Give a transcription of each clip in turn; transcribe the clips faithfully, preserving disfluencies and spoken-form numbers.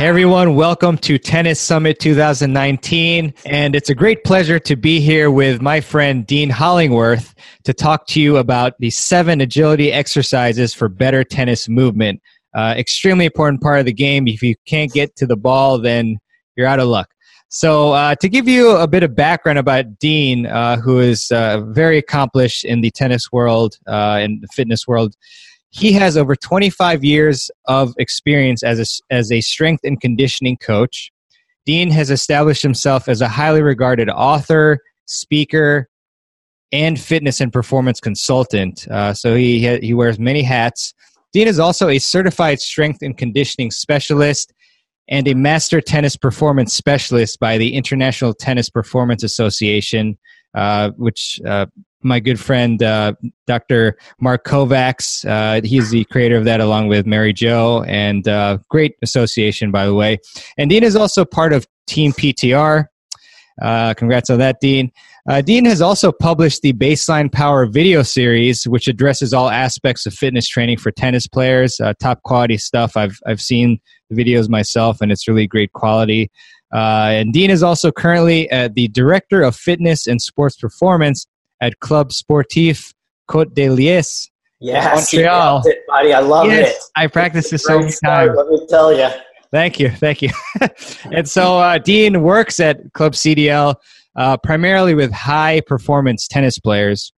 Hey everyone, welcome to Tennis Summit two thousand nineteen, and it's a great pleasure to be here with my friend Dean Hollingworth to talk to you about the seven agility exercises for better tennis movement. Uh, extremely important part of the game. If you can't get to the ball, then you're out of luck. So uh, to give you a bit of background about Dean, uh, who is uh, very accomplished in the tennis world uh, and the fitness world, he has over twenty-five years of experience as a, as a strength and conditioning coach. Dean has established himself as a highly regarded author, speaker, and fitness and performance consultant. Uh, so he ha- he wears many hats. Dean is also a certified strength and conditioning specialist and a master tennis performance specialist by the International Tennis Performance Association, uh, which uh, my good friend, uh, Doctor Mark Kovacs, uh, he's the creator of that along with Mary Jo, and uh, great association, by the way. And Dean is also part of Team P T R. Uh, congrats on that, Dean. Uh, Dean has also published the Baseline Power video series, which addresses all aspects of fitness training for tennis players. Uh, top quality stuff. I've I've seen the videos myself, and it's really great quality. Uh, and Dean is also currently uh, the Director of Fitness and Sports Performance at Club Sportif Côte de Liesse, yes, Montreal. It, buddy. I love yes, it. I practiced this so many start, times. Let me tell you. Thank you, thank you. And so uh, Dean works at Club C D L uh, primarily with high-performance tennis players.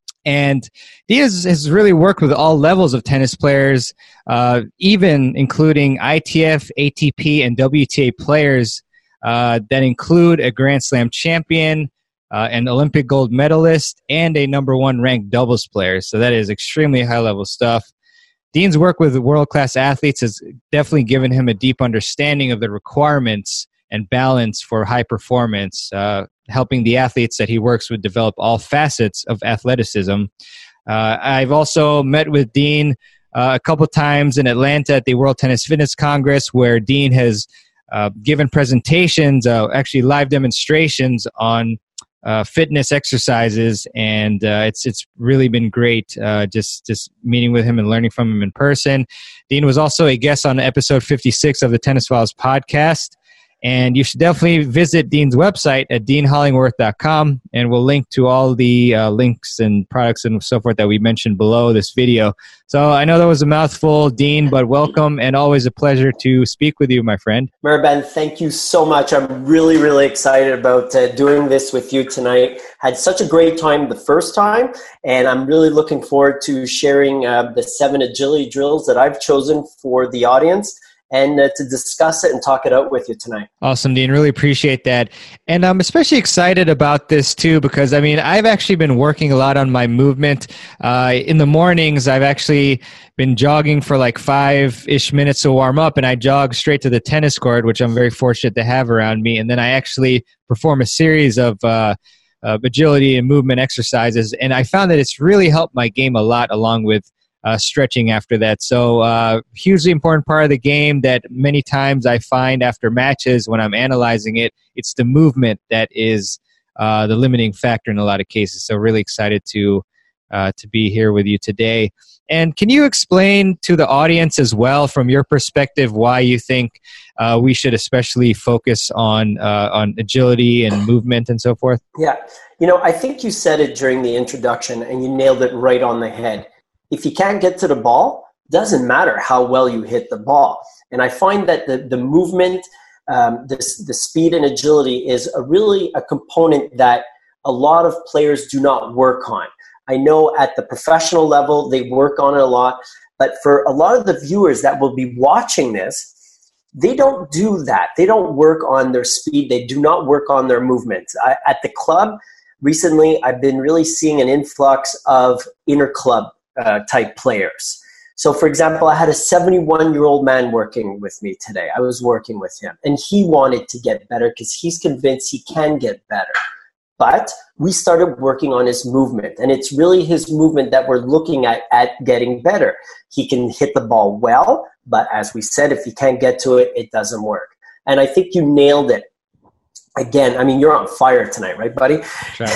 And Dean has, has really worked with all levels of tennis players, uh, even including I T F, A T P, and W T A players uh, that include a Grand Slam champion, uh, an Olympic gold medalist, and a number one ranked doubles player. So that is extremely high-level stuff. Dean's work with world-class athletes has definitely given him a deep understanding of the requirements and balance for high performance, uh, helping the athletes that he works with develop all facets of athleticism. Uh, I've also met with Dean uh, a couple times in Atlanta at the World Tennis Fitness Congress, where Dean has uh, given presentations, uh, actually live demonstrations on Uh, fitness exercises, and uh, it's it's really been great uh, just just meeting with him and learning from him in person. Dean was also a guest on episode fifty-six of the Tennis Files podcast, and you should definitely visit Dean's website at dean hollingworth dot com, and we'll link to all the uh, links and products and so forth that we mentioned below this video. So I know that was a mouthful, Dean, but welcome, and always a pleasure to speak with you, my friend. Merben, thank you so much. I'm really, really excited about uh, doing this with you tonight. Had such a great time the first time, and I'm really looking forward to sharing uh, the seven agility drills that I've chosen for the audience, and uh, to discuss it and talk it out with you tonight. Awesome, Dean. Really appreciate that. And I'm especially excited about this too, because I mean, I've actually been working a lot on my movement. Uh, in the mornings, I've actually been jogging for like five-ish minutes to warm up, and I jog straight to the tennis court, which I'm very fortunate to have around me. And then I actually perform a series of uh, uh, agility and movement exercises. And I found that it's really helped my game a lot, along with Uh, stretching after that. So uh, hugely important part of the game that many times I find after matches when I'm analyzing it, it's the movement that is uh, the limiting factor in a lot of cases. So really excited to uh, to be here with you today. And can you explain to the audience as well, from your perspective, why you think uh, we should especially focus on uh, on agility and movement and so forth? Yeah. You know, I think you said it during the introduction, and you nailed it right on the head. If you can't get to the ball, doesn't matter how well you hit the ball. And I find that the, the movement, um, the, the speed and agility is a really a component that a lot of players do not work on. I know at the professional level, they work on it a lot, but for a lot of the viewers that will be watching this, they don't do that. They don't work on their speed. They do not work on their movements. I, at the club, recently, I've been really seeing an influx of inter-club Uh, type players. So for example, I had a seventy-one-year-old man working with me today. I was working with him, and he wanted to get better because he's convinced he can get better. But we started working on his movement, and it's really his movement that we're looking at at getting better. He can hit the ball well, but as we said, if he can't get to it, it doesn't work. And I think you nailed it. Again, I mean, you're on fire tonight, right, buddy? Sure.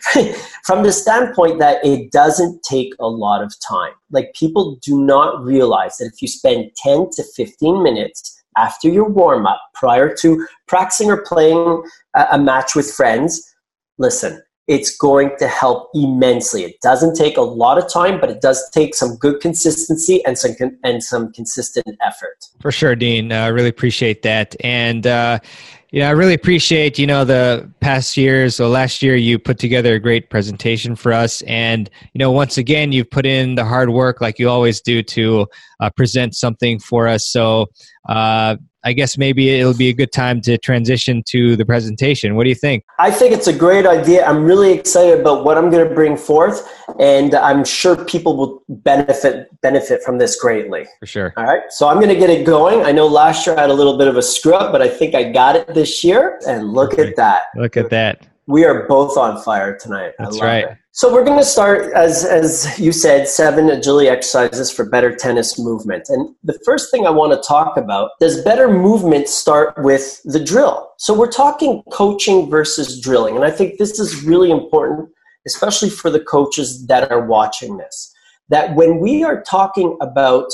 From the standpoint that it doesn't take a lot of time. Like, people do not realize that if you spend ten to fifteen minutes after your warm-up, prior to practicing or playing a, a match with friends, listen, it's going to help immensely. It doesn't take a lot of time, but it does take some good consistency and some con- and some consistent effort. For sure, Dean. I uh, really appreciate that. And uh, yeah, I really appreciate, you know, the past years. So last year you put together a great presentation for us. And, you know, once again, you've put in the hard work like you always do to uh, present something for us. So uh, I guess maybe it'll be a good time to transition to the presentation. What do you think? I think it's a great idea. I'm really excited about what I'm going to bring forth, and I'm sure people will benefit benefit from this greatly. For sure. All right, so I'm going to get it going. I know last year I had a little bit of a screw up, but I think I got it this year, and look Perfect. At that. Look at that. We are both on fire tonight. That's right. It. So we're going to start, as as you said, seven agility exercises for better tennis movement. And the first thing I want to talk about, does better movement start with the drill? So we're talking coaching versus drilling. And I think this is really important, especially for the coaches that are watching this, that when we are talking about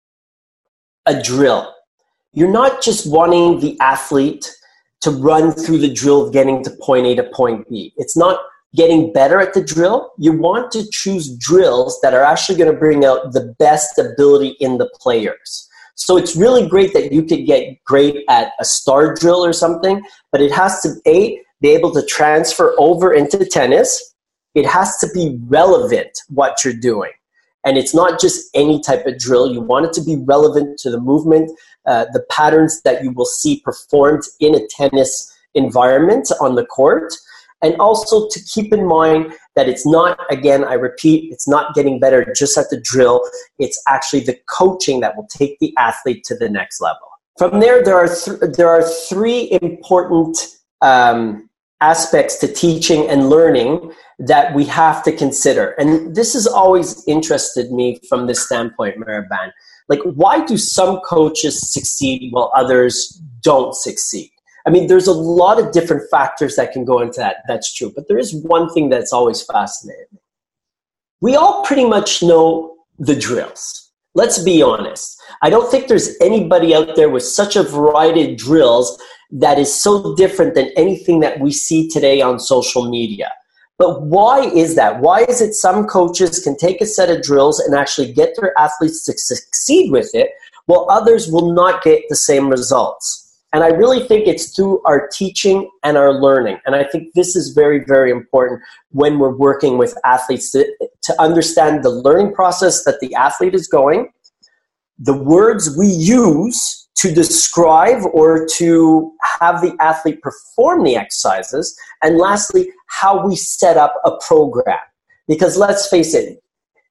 a drill, you're not just wanting the athlete to run through the drill of getting to point A to point B. It's not getting better at the drill. You want to choose drills that are actually going to bring out the best ability in the players. So it's really great that you could get great at a star drill or something, but it has to, A, be able to transfer over into tennis. It has to be relevant what you're doing. And it's not just any type of drill. You want it to be relevant to the movement, uh, the patterns that you will see performed in a tennis environment on the court. And also to keep in mind that it's not, again, I repeat, it's not getting better just at the drill. It's actually the coaching that will take the athlete to the next level. From there, there are, th- there are three important um, aspects to teaching and learning that we have to consider. And this has always interested me from this standpoint, Mariband. Like, why do some coaches succeed while others don't succeed? I mean, there's a lot of different factors that can go into that. That's true. But there is one thing that's always fascinated me. We all pretty much know the drills. Let's be honest. I don't think there's anybody out there with such a variety of drills that is so different than anything that we see today on social media. But why is that? Why is it some coaches can take a set of drills and actually get their athletes to succeed with it, while others will not get the same results? And I really think it's through our teaching and our learning. And I think this is very, very important when we're working with athletes to, to understand the learning process that the athlete is going, the words we use to describe or to have the athlete perform the exercises, and lastly, how we set up a program. Because let's face it,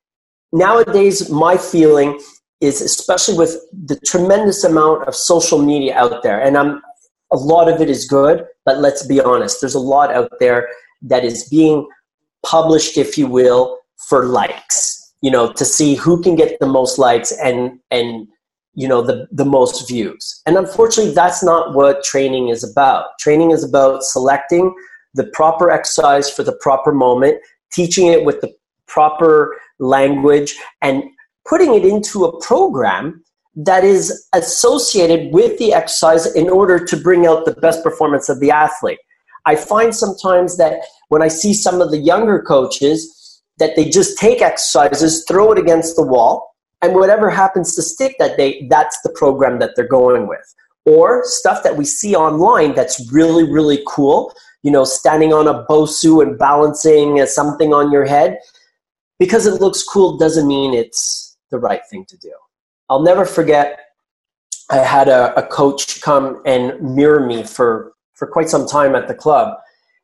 nowadays my feeling is, especially with the tremendous amount of social media out there, and I'm, a lot of it is good, but let's be honest, there's a lot out there that is being published, if you will, for likes, you know, to see who can get the most likes and, and you know, the, the most views. And unfortunately, that's not what training is about. Training is about selecting the proper exercise for the proper moment, teaching it with the proper language, and putting it into a program that is associated with the exercise in order to bring out the best performance of the athlete. I find sometimes that when I see some of the younger coaches, that they just take exercises, throw it against the wall, and whatever happens to stick that day, that's the program that they're going with. Or stuff that we see online that's really, really cool, you know, standing on a Bosu and balancing something on your head. Because it looks cool doesn't mean it's the right thing to do. I'll never forget, I had a, a coach come and mirror me for, for quite some time at the club.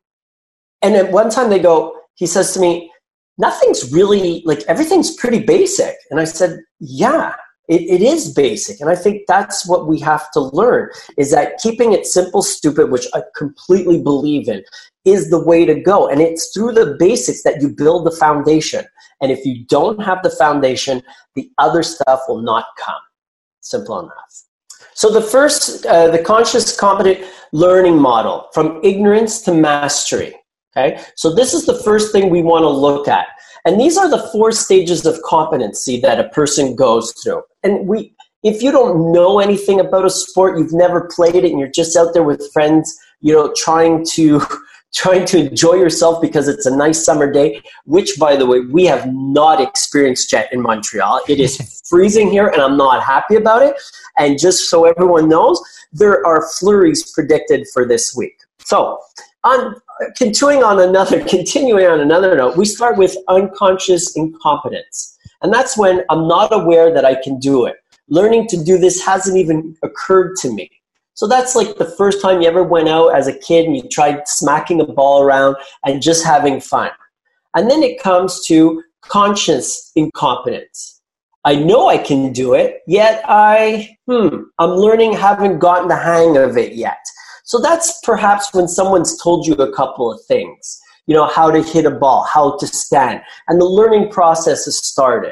And at one time they go, he says to me, nothing's really, like, everything's pretty basic. And I said, yeah, it, it is basic. And I think that's what we have to learn, is that keeping it simple, stupid, which I completely believe in, is the way to go. And it's through the basics that you build the foundation. And if you don't have the foundation, the other stuff will not come. Simple enough. So the first, uh, the conscious competent learning model, from ignorance to mastery. Okay, so this is the first thing we want to look at. And these are the four stages of competency that a person goes through. And we, If you don't know anything about a sport, you've never played it, and you're just out there with friends, you know, trying to trying to enjoy yourself because it's a nice summer day, which, by the way, we have not experienced yet in Montreal. It is freezing here, and I'm not happy about it. And just so everyone knows, there are flurries predicted for this week. So, on continuing on another continuing on another note, we start with unconscious incompetence, and that's when I'm not aware that I can do it. Learning to do this hasn't even occurred to me. So that's like the first time you ever went out as a kid and you tried smacking a ball around and just having fun. And then it comes to conscious incompetence. I know I can do it, yet I, hmm, I'm learning, haven't gotten the hang of it yet. So that's perhaps when someone's told you a couple of things, you know, how to hit a ball, how to stand, and the learning process has started.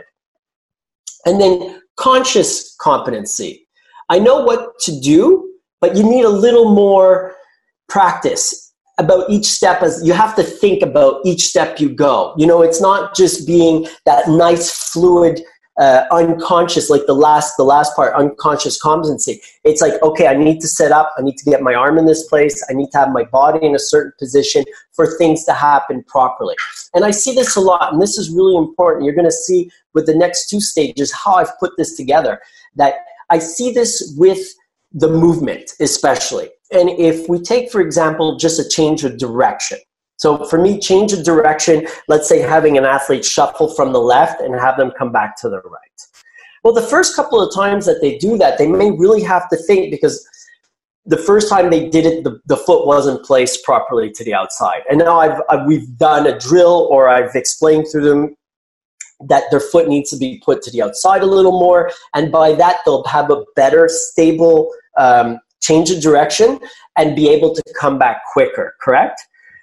And then conscious competency. I know what to do, but you need a little more practice about each step. As you have to think about each step you go. You know, it's not just being that nice fluid uh, unconscious, like the last the last part, unconscious competency. It's like, okay, I need to set up, I need to get my arm in this place, I need to have my body in a certain position for things to happen properly. And I see this a lot, and this is really important. You're going to see with the next two stages how I've put this together, that I see this with the movement especially. And if we take, for example, just a change of direction. So for me, change of direction, let's say having an athlete shuffle from the left and have them come back to the right. Well, the first couple of times that they do that, they may really have to think, because the first time they did it, the, the foot wasn't placed properly to the outside. And now I've, I've we've done a drill, or I've explained to them that their foot needs to be put to the outside a little more. And by that, they'll have a better, stable um, change of direction and be able to come back quicker, correct?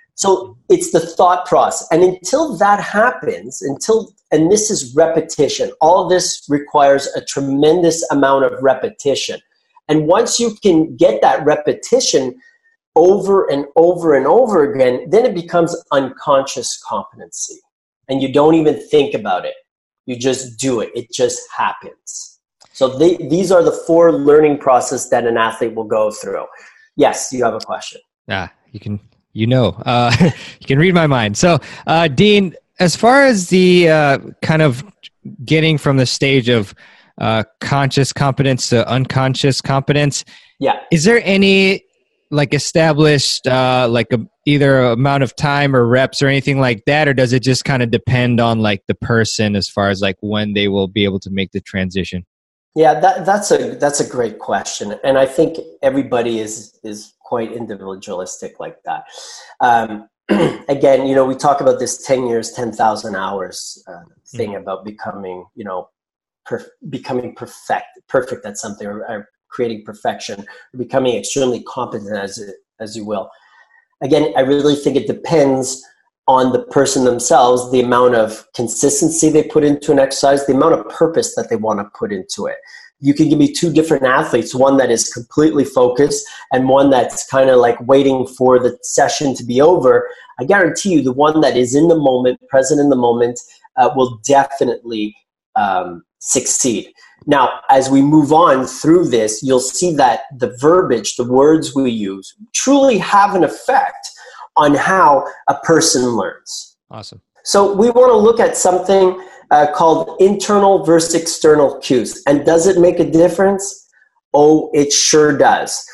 So it's the thought process. And until that happens, until, and this is repetition, all of this requires a tremendous amount of repetition. And once you can get that repetition over and over and over again, then it becomes unconscious competency. And you don't even think about it. You just do it. It just happens. So they, these are the four learning process that an athlete will go through. Yes, you have a question. Ah, you can, you know, uh, you can read my mind. So, uh, Dean, as far as the uh, kind of getting from the stage of uh, conscious competence to unconscious competence, yeah, is there any like established uh, like a, either amount of time or reps or anything like that, or does it just kind of depend on like the person as far as like when they will be able to make the transition? Yeah, that, that's a that's a great question, and I think everybody is is quite individualistic like that. Um, again, you know, we talk about this ten years, ten thousand hours uh, thing mm-hmm. about becoming, you know, per, becoming perfect, perfect at something, or, or creating perfection, or becoming extremely competent, as it, as you will. Again, I really think it depends on the person themselves, the amount of consistency they put into an exercise, the amount of purpose that they want to put into it. You can give me two different athletes, one that is completely focused and one that's kind of like waiting for the session to be over. I guarantee you the one that is in the moment, present in the moment, uh, will definitely um, succeed. Now, as we move on through this, you'll see that the verbiage, the words we use, truly have an effect on how a person learns. Awesome. So we want to look at something uh, called internal versus external cues. And does it make a difference? Oh, it sure does.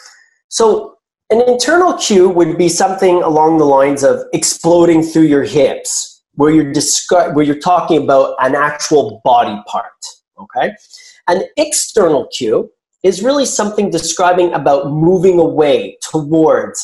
So an internal cue would be something along the lines of exploding through your hips, where you're discuss- where you're talking about an actual body part. Okay? An external cue is really something describing about moving away towards.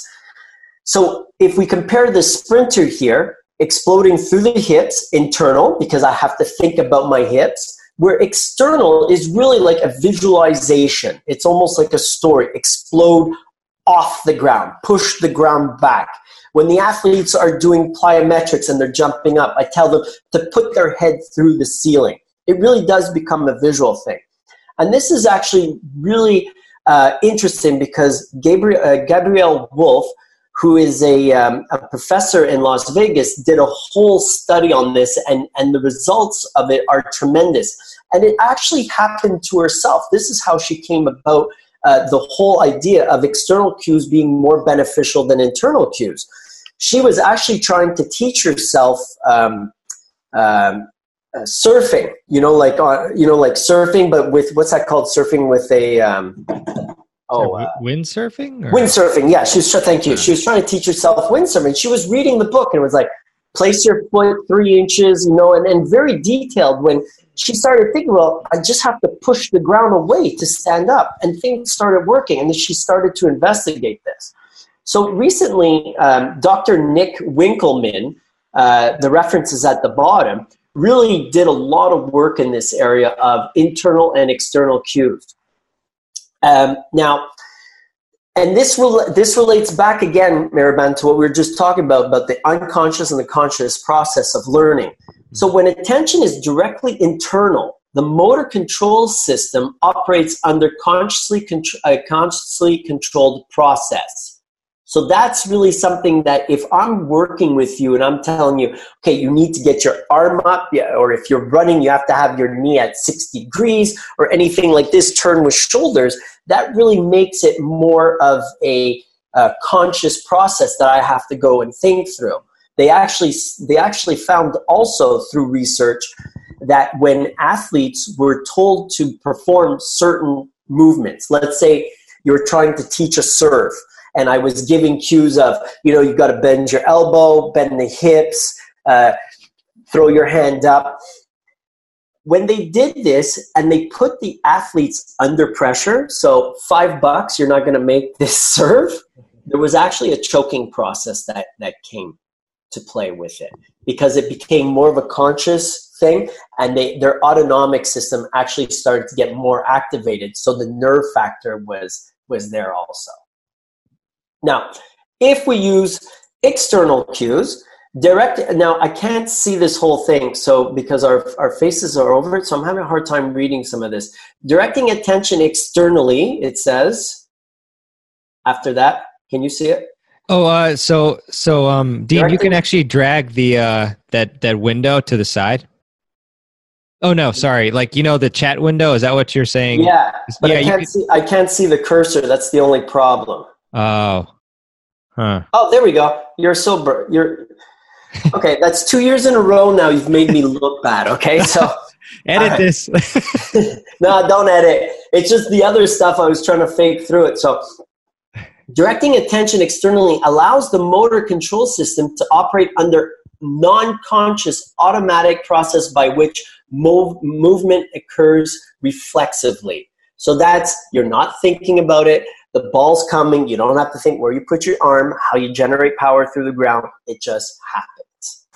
So if we compare the sprinter here, exploding through the hips, internal, because I have to think about my hips, where external is really like a visualization. It's almost like a story. Explode off the ground, push the ground back. When the athletes are doing plyometrics and they're jumping up, I tell them to put their head through the ceiling. It really does become a visual thing. And this is actually really uh, interesting because Gabriel, uh, Gabrielle Wolf, who is a, um, a professor in Las Vegas, did a whole study on this, and, and the results of it are tremendous. And it actually happened to herself. This is how she came about uh, the whole idea of external cues being more beneficial than internal cues. She was actually trying to teach herself um, um, uh, surfing, you know, like uh, you know, like surfing, but with what's that called? Surfing with a um, oh, uh, windsurfing. Or? Windsurfing, yeah. She was thank you. She was trying to teach herself windsurfing. She was reading the book and it was like, place your foot three inches, you know, and, and very detailed. When she started thinking, well, I just have to push the ground away to stand up, and things started working. And then she started to investigate this. So recently, um, Doctor Nick Winkelman, uh, the reference is at the bottom, really did a lot of work in this area of internal and external cues. Um, now, and this rel- this relates back again, Miraban, to what we were just talking about, about the unconscious and the conscious process of learning. So when attention is directly internal, the motor control system operates under consciously, contr- a consciously controlled process. So that's really something that if I'm working with you and I'm telling you, okay, you need to get your arm up, yeah, or if you're running, you have to have your knee at sixty degrees or anything like this, turn with shoulders, that really makes it more of a, a conscious process that I have to go and think through. They actually, they actually found also through research that when athletes were told to perform certain movements, let's say you're trying to teach a serve, and I was giving cues of, you know, you've got to bend your elbow, bend the hips, uh, throw your hand up. When they did this and they put the athletes under pressure, so five bucks, you're not going to make this serve, there was actually a choking process that, that came to play with it because it became more of a conscious thing, and they, their autonomic system actually started to get more activated. So the nerve factor was, was there also. Now, if we use external cues, direct, now I can't see this whole thing, so because our, our faces are over it, so I'm having a hard time reading some of this. Directing attention externally, it says, after that, can you see it? Oh, uh, so, so um, Dean, Directing, you can actually drag the uh, that, that window to the side? Oh, no, sorry. Like, you know, the chat window, is that what you're saying? Yeah, but yeah, I, can't could, see, I can't see the cursor. That's the only problem. Oh. Huh. Oh, there we go. You're so br- you're okay. That's two years in a row now. You've made me look bad. Okay, so edit uh, this. No, don't edit. It's just the other stuff. I was trying to fake through it. So, directing attention externally allows the motor control system to operate under non-conscious automatic process by which move, movement occurs reflexively. So that's, you're not thinking about it. The ball's coming. You don't have to think where you put your arm, how you generate power through the ground. It just happens.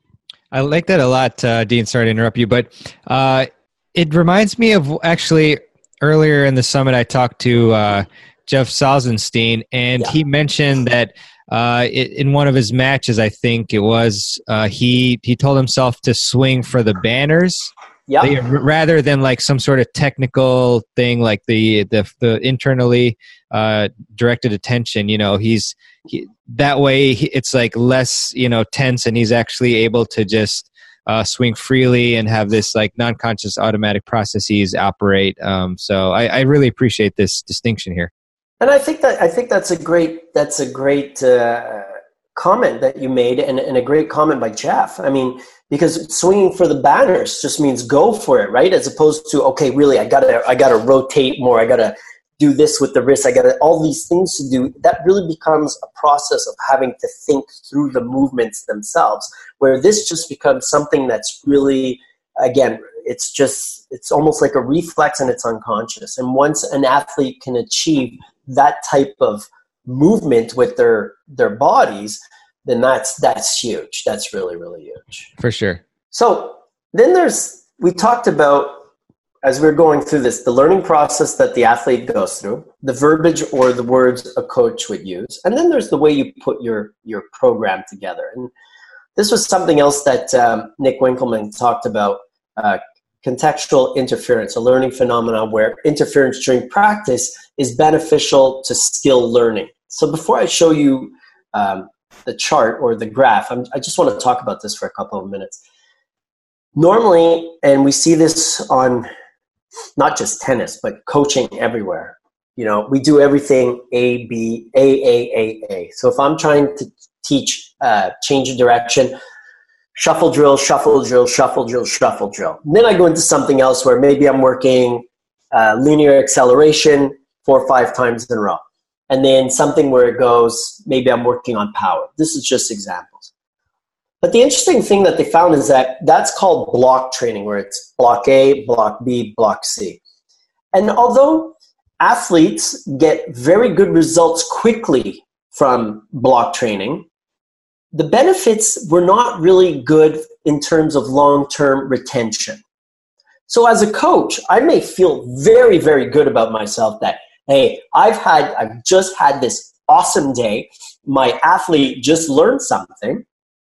I like that a lot, uh, Dean. Sorry to interrupt you, but uh, it reminds me of actually earlier in the summit I talked to uh, Jeff Salzenstein, and yeah. he mentioned that uh, it, in one of his matches, I think it was, uh, he he told himself to swing for the banners. Yeah. They, rather than like some sort of technical thing like the the, the internally uh, directed attention, you know, he's he, that way he, it's like less, you know, tense, and he's actually able to just uh, swing freely and have this like non-conscious automatic processes operate. Um, so I, I really appreciate this distinction here. And I think that I think that's a great that's a great uh, comment that you made, and, and a great comment by Jeff. I mean, because swinging for the banners just means go for it, right? As opposed to, okay, really, I gotta, I gotta rotate more. I gotta do this with the wrist. I gotta, all these things to do. That really becomes a process of having to think through the movements themselves, where this just becomes something that's really, again, it's just, it's almost like a reflex and it's unconscious. And once an athlete can achieve that type of movement with their, their bodies, then that's that's huge. That's really, really huge. For sure. So then there's, we talked about, as we're going through this, the learning process that the athlete goes through, the verbiage or the words a coach would use, and then there's the way you put your, your program together. And this was something else that um, Nick Winkelman talked about, uh, contextual interference, a learning phenomenon where interference during practice is beneficial to skill learning. So before I show you um, the chart or the graph, I'm, I just want to talk about this for a couple of minutes. normally, and we see this on not just tennis, but coaching everywhere. You know, we do everything A, B, A, A, A, A. So if I'm trying to teach uh, change of direction, shuffle drill, shuffle drill, shuffle drill, shuffle drill. And then I go into something else where maybe I'm working uh, linear acceleration four or five times in a row. And then something where it goes, maybe I'm working on power. This is just examples. But the interesting thing that they found is that that's called block training, where it's block A, block B, block C. And although athletes get very good results quickly from block training, the benefits were not really good in terms of long-term retention. So as a coach, I may feel very, very good about myself that, hey, I've had, I've just had this awesome day. My athlete just learned something.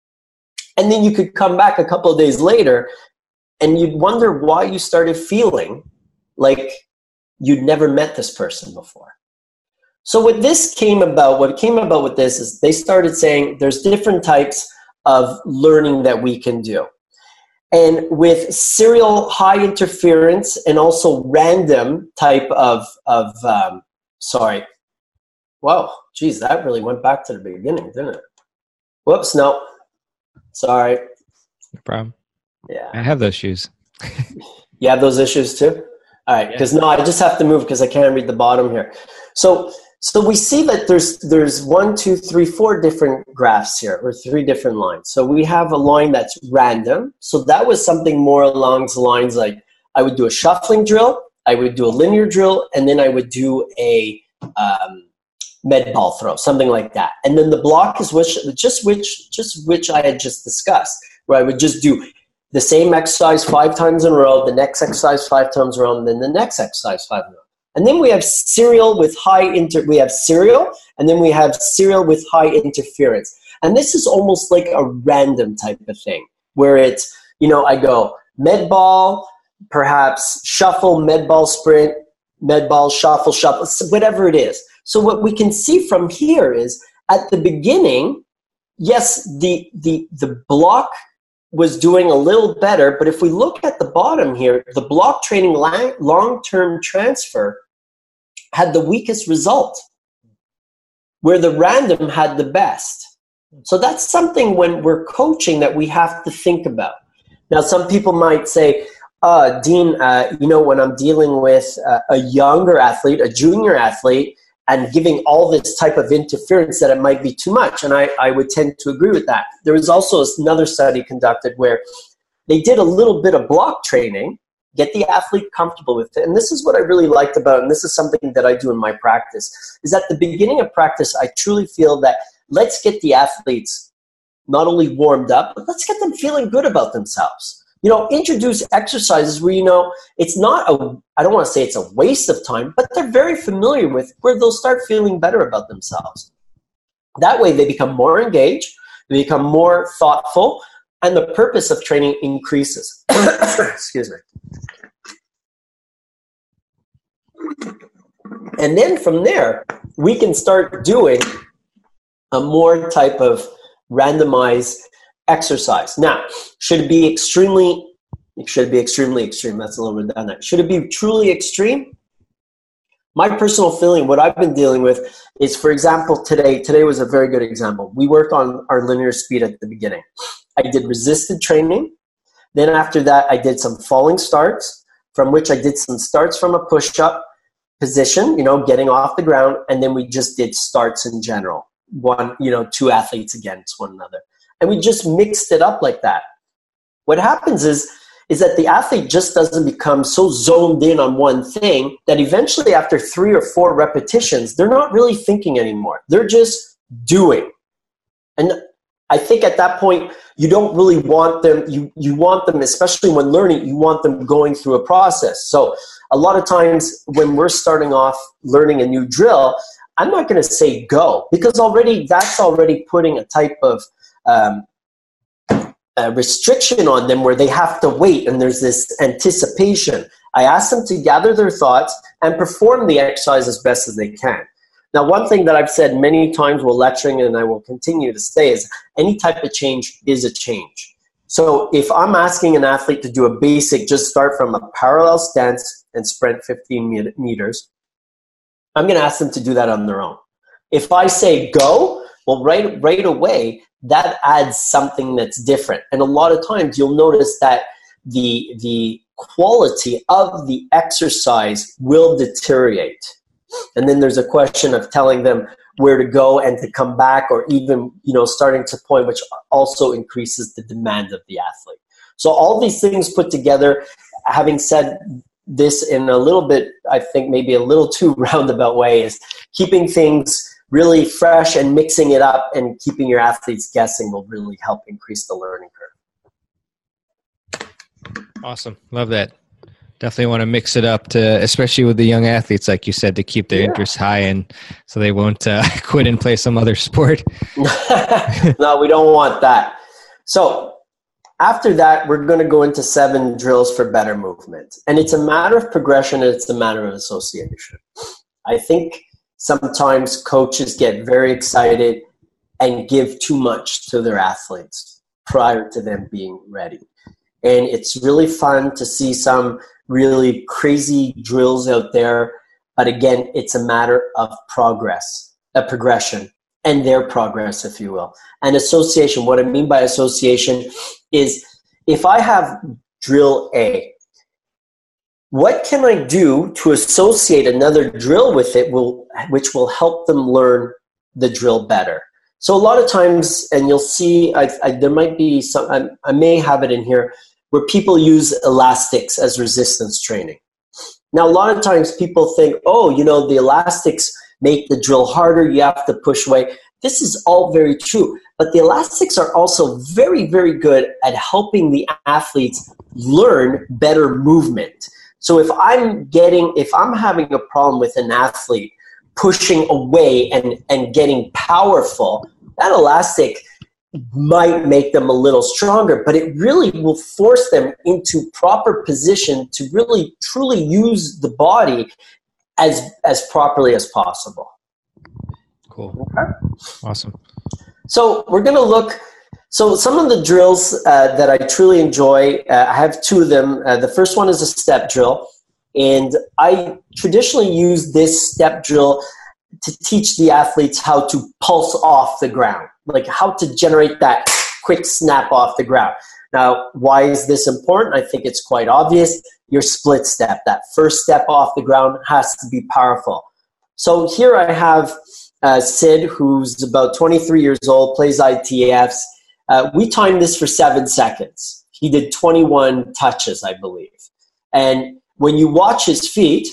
And then you could come back a couple of days later and you'd wonder why you started feeling like you'd never met this person before. So what this came about, what came about with this is they started saying there's different types of learning that we can do. And with serial high interference and also random type of, of um, sorry, whoa, geez, that really went back to the beginning, didn't it? Whoops, no, sorry. No problem. Yeah. I have those shoes. You have those issues too? All right, because no, I just have to move because I can't read the bottom here. So, so we see that there's there's one, two, three, four different graphs here, or three different lines. So we have a line that's random. So that was something more along the lines like I would do a shuffling drill, I would do a linear drill, and then I would do a um, med ball throw, something like that. And then the block is which just which just which I had just discussed, where I would just do the same exercise five times in a row, the next exercise five times in a row, and then the next exercise five in a row. And then we have serial with high inter, we have serial, and then we have serial with high interference. And this is almost like a random type of thing, where it's, you know, I go med ball, perhaps shuffle, med ball sprint, med ball, shuffle, shuffle, whatever it is. So what we can see from here is at the beginning, yes, the the the block was doing a little better, but if we look at the bottom here, the block training long-term transfer had the weakest result, where the random had the best. So that's something when we're coaching that we have to think about. Now, some people might say, uh, Dean, uh, you know, when I'm dealing with uh, a younger athlete, a junior athlete, and giving all this type of interference that it might be too much. And I, I would tend to agree with that. There was also another study conducted where they did a little bit of block training, get the athlete comfortable with it. And this is what I really liked about it, and this is something that I do in my practice, is at the beginning of practice, I truly feel that let's get the athletes not only warmed up, but let's get them feeling good about themselves. You know, introduce exercises where, you know, it's not a, I don't want to say it's a waste of time, but they're very familiar with, where they'll start feeling better about themselves. That way they become more engaged, they become more thoughtful, and the purpose of training increases. Excuse me. And then from there, we can start doing a more type of randomized exercise. Now, should it be extremely, it should be extremely extreme. That's a little redundant. Should it be truly extreme? My personal feeling, what I've been dealing with is, for example, today, today was a very good example. We worked on our linear speed at the beginning. I did resisted training. Then after that, I did some falling starts, from which I did some starts from a push-up position, you know, getting off the ground. And then we just did starts in general. One, you know, two athletes against one another. And we just mixed it up like that. What happens is, is that the athlete just doesn't become so zoned in on one thing that eventually after three or four repetitions, they're not really thinking anymore. They're just doing. And I think at that point, you don't really want them, you, you want them, especially when learning, you want them going through a process. So a lot of times when we're starting off learning a new drill, I'm not going to say go, because already that's already putting a type of Um, a restriction on them where they have to wait, and there's this anticipation. I ask them to gather their thoughts and perform the exercise as best as they can. Now, one thing that I've said many times while lecturing, and I will continue to say, is any type of change is a change. So if I'm asking an athlete to do a basic, just start from a parallel stance and sprint fifteen meters, I'm going to ask them to do that on their own. If I say go, well, right, right away, that adds something that's different. And a lot of times you'll notice that the, the quality of the exercise will deteriorate. And then there's a question of telling them where to go and to come back, or even, you know, starting to point, which also increases the demand of the athlete. So all these things put together, having said this in a little bit, I think maybe a little too roundabout way, is keeping things really fresh and mixing it up and keeping your athletes guessing will really help increase the learning curve. Awesome. Love that. Definitely want to mix it up, to, especially with the young athletes, like you said, to keep their yeah. interest high, and so they won't uh, quit and play some other sport. No, we don't want that. So after that, we're going to go into seven drills for better movement. And it's a matter of progression, and it's a matter of association. I think sometimes coaches get very excited and give too much to their athletes prior to them being ready. And it's really fun to see some really crazy drills out there. But again, it's a matter of progress, a progression, and their progress, if you will. And association, what I mean by association is, if I have drill A, what can I do to associate another drill with it will, which will help them learn the drill better? So a lot of times, and you'll see, I, I, there might be some, I, I may have it in here, where people use elastics as resistance training. Now, a lot of times people think, oh, you know, the elastics make the drill harder, you have to push away. This is all very true, but the elastics are also very, very good at helping the athletes learn better movement. So if I'm getting, if I'm having a problem with an athlete pushing away and, and getting powerful, that elastic might make them a little stronger, but it really will force them into proper position to really truly use the body as as properly as possible. Cool. Okay. Awesome. So we're going to look, so some of the drills uh, that I truly enjoy, uh, I have two of them. Uh, the first one is a step drill, and I traditionally use this step drill to teach the athletes how to pulse off the ground, like how to generate that quick snap off the ground. Now, why is this important? I think it's quite obvious. Your split step, that first step off the ground, has to be powerful. So here I have uh, Sid, who's about twenty-three years old, plays I T Fs. Uh, we timed this for seven seconds. He did twenty-one touches, I believe. And when you watch his feet,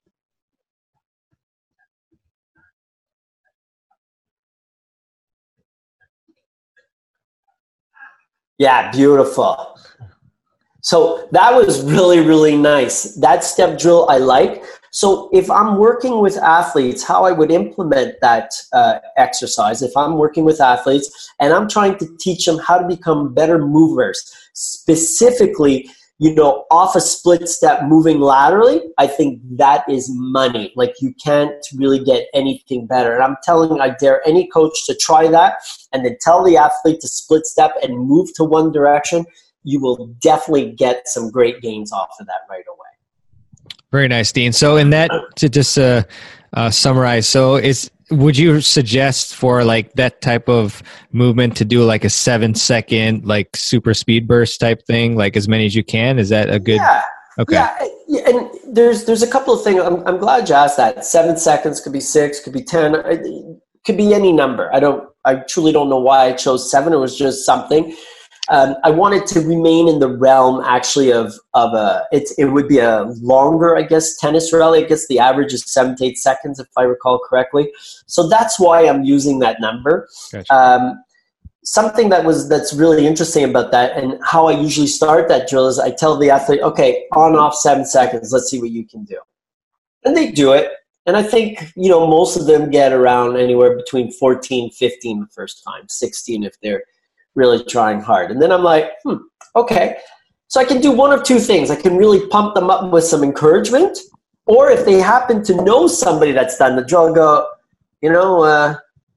yeah, beautiful. So that was really, really nice. That step drill I like. So if I'm working with athletes, how I would implement that uh, exercise, if I'm working with athletes and I'm trying to teach them how to become better movers, specifically, you know, off a split step moving laterally, I think that is money. Like, you can't really get anything better. And I'm telling, I dare any coach to try that and then tell the athlete to split step and move to one direction. You will definitely get some great gains off of that right away. Very nice, Dean. So in that, to just uh, uh, summarize, so is would you suggest for like that type of movement to do like a seven second, like super speed burst type thing, like as many as you can? Is that a good? Yeah. Okay. Yeah. yeah. And there's, there's a couple of things. I'm, I'm glad you asked that. Seven seconds could be six, could be ten, it could be any number. I don't, I truly don't know why I chose seven. It was just something. Um, I wanted to remain in the realm actually of, of a, it's, it would be a longer, I guess, tennis rally. I guess the average is seven to eight seconds, if I recall correctly. So that's why I'm using that number. Gotcha. Um, something that was, that's really interesting about that, and how I usually start that drill, is I tell the athlete, okay, on, off, seven seconds, let's see what you can do. And they do it. And I think, you know, most of them get around anywhere between fourteen, fifteen the first time, sixteen if they're really trying hard. And then I'm like, hmm, okay. So I can do one of two things. I can really pump them up with some encouragement, or if they happen to know somebody that's done the drill, go, you know, uh,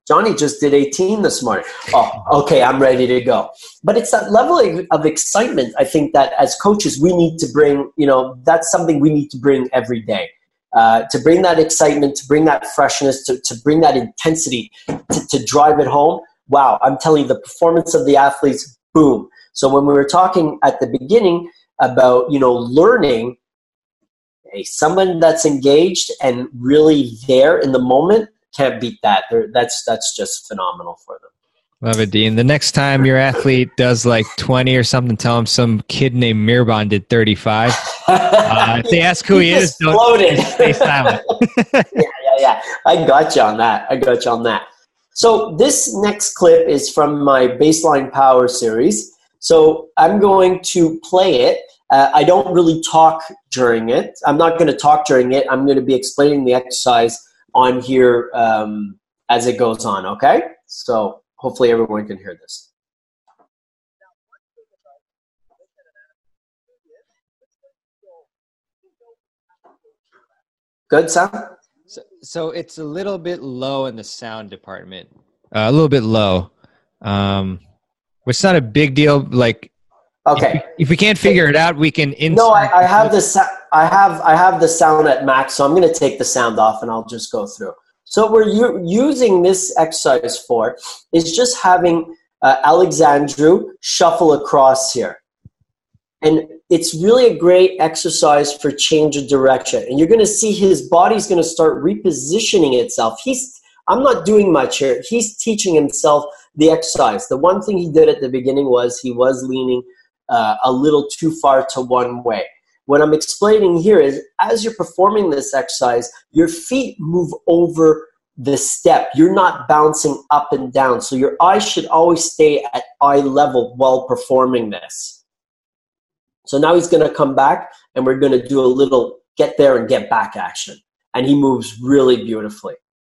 Johnny just did eighteen this morning. Oh, okay, I'm ready to go. But it's that level of, of excitement, I think, that as coaches we need to bring, you know, that's something we need to bring every day. Uh, to bring that excitement, to bring that freshness, to, to bring that intensity, to, to drive it home. Wow, I'm telling you, the performance of the athletes, boom. So when we were talking at the beginning about, you know, learning, hey, someone that's engaged and really there in the moment can't beat that. They're, that's that's just phenomenal for them. Love it, Dean. The next time your athlete does like twenty or something, tell him some kid named Mirbon did thirty-five. Uh, if they ask who he, he is, don't stay silent. yeah, yeah, yeah. I got you on that. I got you on that. So this next clip is from my Baseline Power series. So I'm going to play it. Uh, I don't really talk during it. I'm not going to talk during it. I'm going to be explaining the exercise on here um, as it goes on, okay? So hopefully everyone can hear this. Good sound? So, so it's a little bit low in the sound department. Uh, a little bit low. Um, which is not a big deal. Like, okay. If we, if we can't figure it out, we can insert. No, I, I have the I have I have the sound at max, so I'm going to take the sound off and I'll just go through. So what we're u- using this exercise for is just having uh, Alexandru shuffle across here. And it's really a great exercise for change of direction. And you're going to see his body's going to start repositioning itself. He's I'm not doing much here. He's teaching himself the exercise. The one thing he did at the beginning was he was leaning uh, a little too far to one way. What I'm explaining here is as you're performing this exercise, your feet move over the step. You're not bouncing up and down. So your eyes should always stay at eye level while performing this. So now he's going to come back and we're going to do a little get there and get back action. And he moves really beautifully.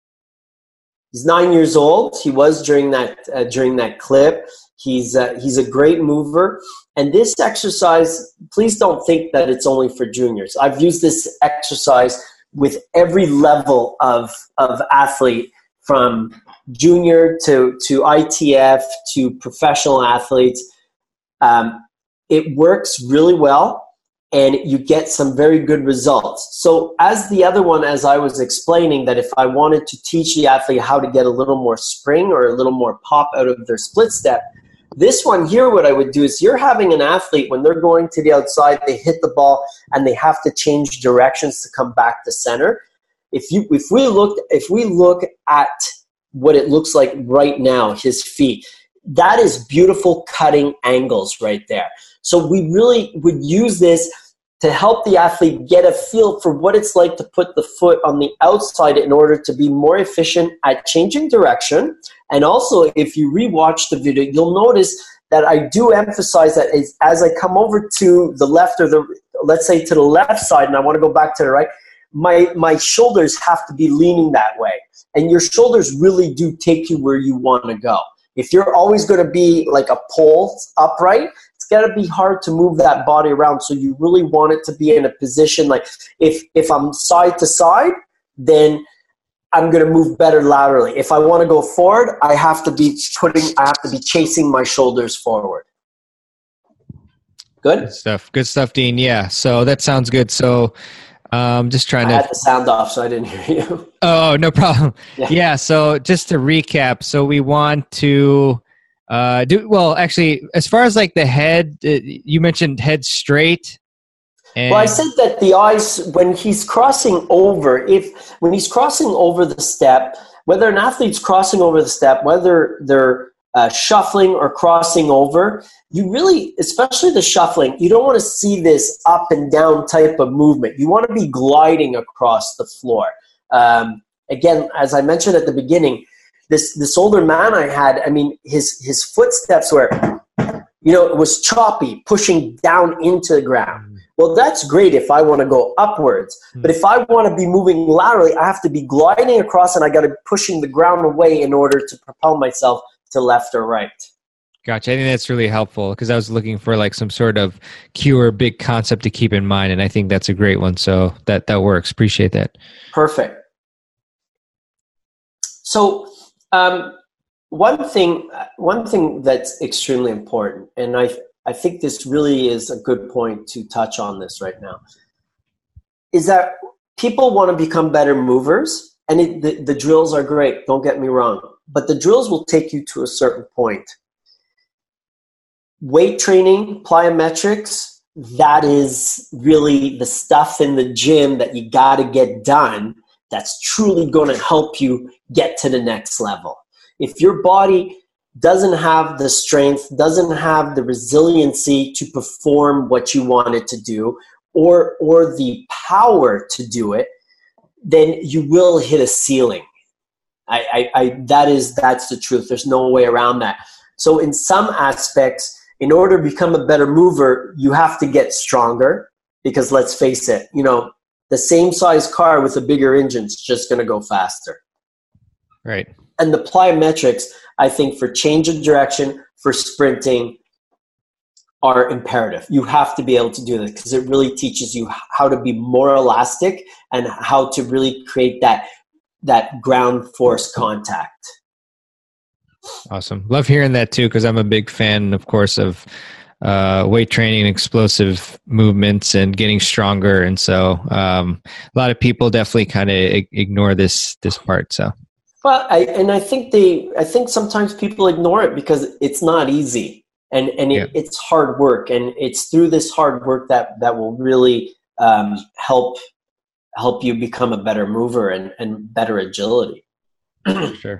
He's nine years old. He was during that uh, during that clip. He's uh, he's a great mover. And this exercise, please don't think that it's only for juniors. I've used this exercise with every level of of athlete, from junior to to I T F to professional athletes. Um, it works really well. And you get some very good results. So as the other one, as I was explaining, that if I wanted to teach the athlete how to get a little more spring or a little more pop out of their split step, this one here, what I would do is you're having an athlete, when they're going to the outside, they hit the ball and they have to change directions to come back to center. If you, if we look, if we look at what it looks like right now, his feet, that is beautiful cutting angles right there. So we really would use this to help the athlete get a feel for what it's like to put the foot on the outside in order to be more efficient at changing direction. And also, if you rewatch the video, you'll notice that I do emphasize that as, as I come over to the left or the, let's say to the left side, and I want to go back to the right, my, my shoulders have to be leaning that way. And your shoulders really do take you where you want to go. If you're always going to be like a pole upright, it's got to be hard to move that body around. So you really want it to be in a position like if if I'm side to side, then I'm going to move better laterally. If I want to go forward, I have to be putting, I have to be chasing my shoulders forward. Good? Good stuff. Good stuff, Dean. Yeah. So that sounds good. So um, just trying I to. had the sound off, so I didn't hear you. Oh, no problem. Yeah. yeah. So just to recap, so we want to uh, do, well, actually, as far as like the head, uh, you mentioned head straight. And well, I said that the eyes, when he's crossing over, if when he's crossing over the step, whether an athlete's crossing over the step, whether they're uh, shuffling or crossing over, you really, especially the shuffling, you don't want to see this up and down type of movement. You want to be gliding across the floor. Um, again, as I mentioned at the beginning, this this older man I had, I mean, his his footsteps were, you know, it was choppy, pushing down into the ground. Well, that's great if I want to go upwards. But if I want to be moving laterally, I have to be gliding across and I got to be pushing the ground away in order to propel myself to left or right. Gotcha. I think that's really helpful because I was looking for like some sort of cue or big concept to keep in mind. And I think that's a great one. So that, that works. Appreciate that. Perfect. So Um, one thing, one thing that's extremely important, and I, I think this really is a good point to touch on this right now, is that people want to become better movers, and it, the, the drills are great, don't get me wrong, but the drills will take you to a certain point. Weight training, plyometrics, that is really the stuff in the gym that you got to get done that's truly going to help you get to the next level. If your body doesn't have the strength, doesn't have the resiliency to perform what you want it to do, or or the power to do it, then you will hit a ceiling. I, I, I that is that's the truth. There's no way around that. So in some aspects, in order to become a better mover, you have to get stronger, because let's face it, you know, the same size car with a bigger engine is just going to go faster. Right. And the plyometrics, I think, for change of direction, for sprinting, are imperative. You have to be able to do that, because it really teaches you how to be more elastic and how to really create that that ground force contact. Awesome. Love hearing that too, because I'm a big fan, of course, of uh, weight training, explosive movements, and getting stronger. And so um, a lot of people definitely kind of I- ignore this this part. So. Well, I, and I think they, I think sometimes people ignore it because it's not easy, and and it, yeah. it's hard work, and it's through this hard work that that will really um, help help you become a better mover and, and better agility. Sure.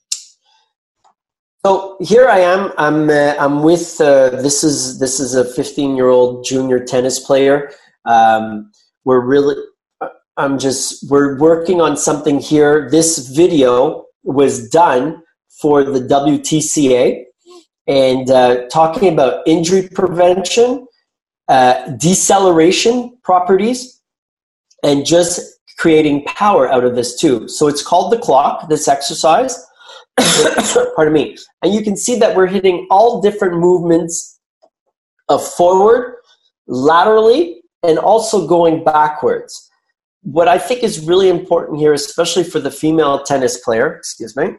So here I am. I'm uh, I'm with uh, this is this is a fifteen year old junior tennis player. Um, we're really. I'm just, we're working on something here. This video was done for the W T C A, and uh, talking about injury prevention, uh, deceleration properties, and just creating power out of this too. So it's called the clock, this exercise. Pardon me. And you can see that we're hitting all different movements of forward, laterally, and also going backwards. What I think is really important here, especially for the female tennis player, excuse me,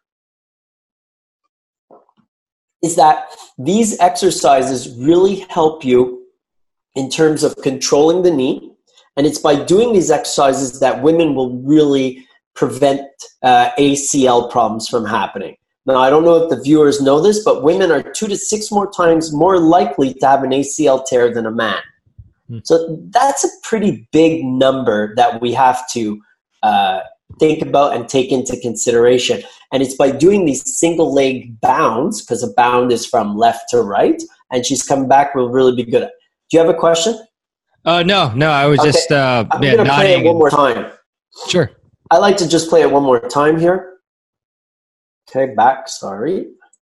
is that these exercises really help you in terms of controlling the knee. And it's by doing these exercises that women will really prevent uh, A C L problems from happening. Now, I don't know if the viewers know this, but women are two to six more times more likely to have an A C L tear than a man. So that's a pretty big number that we have to uh, think about and take into consideration. And it's by doing these single leg bounds, because a bound is from left to right, and she's coming back, will really be good at. Do you have a question? Uh, no, no, I was okay. just uh, I'm yeah, going to play it one more time. Sure. I like to just play it one more time here. Okay, back, sorry.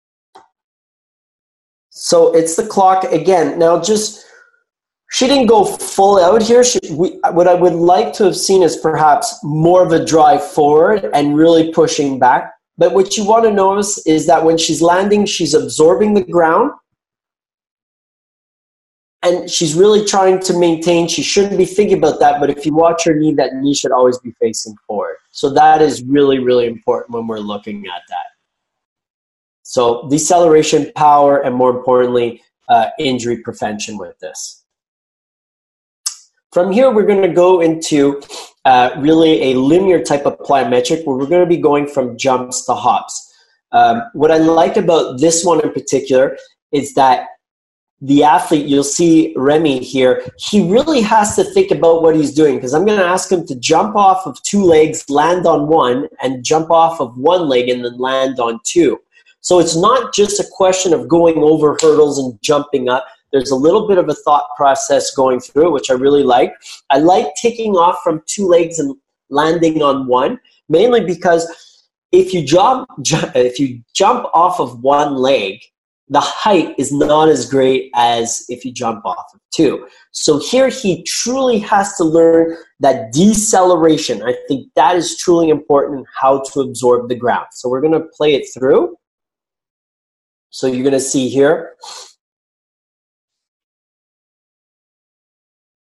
So it's the clock again. Now just... She didn't go full out here. She, we, what I would like to have seen is perhaps more of a drive forward and really pushing back. But what you want to notice is that when she's landing, she's absorbing the ground. And she's really trying to maintain. She shouldn't be thinking about that. But if you watch her knee, that knee should always be facing forward. So that is really, really important when we're looking at that. So deceleration, power, and more importantly, uh, injury prevention with this. From here, we're going to go into uh, really a linear type of plyometric where we're going to be going from jumps to hops. Um, what I like about this one in particular is that the athlete, you'll see Remy here, he really has to think about what he's doing, because I'm going to ask him to jump off of two legs, land on one, and jump off of one leg and then land on two. So it's not just a question of going over hurdles and jumping up. There's a little bit of a thought process going through it, which I really like. I like taking off from two legs and landing on one, mainly because if you jump, if you jump off of one leg, the height is not as great as if you jump off of two. So here he truly has to learn that deceleration. I think that is truly important in how to absorb the ground. So we're going to play it through. So you're going to see here.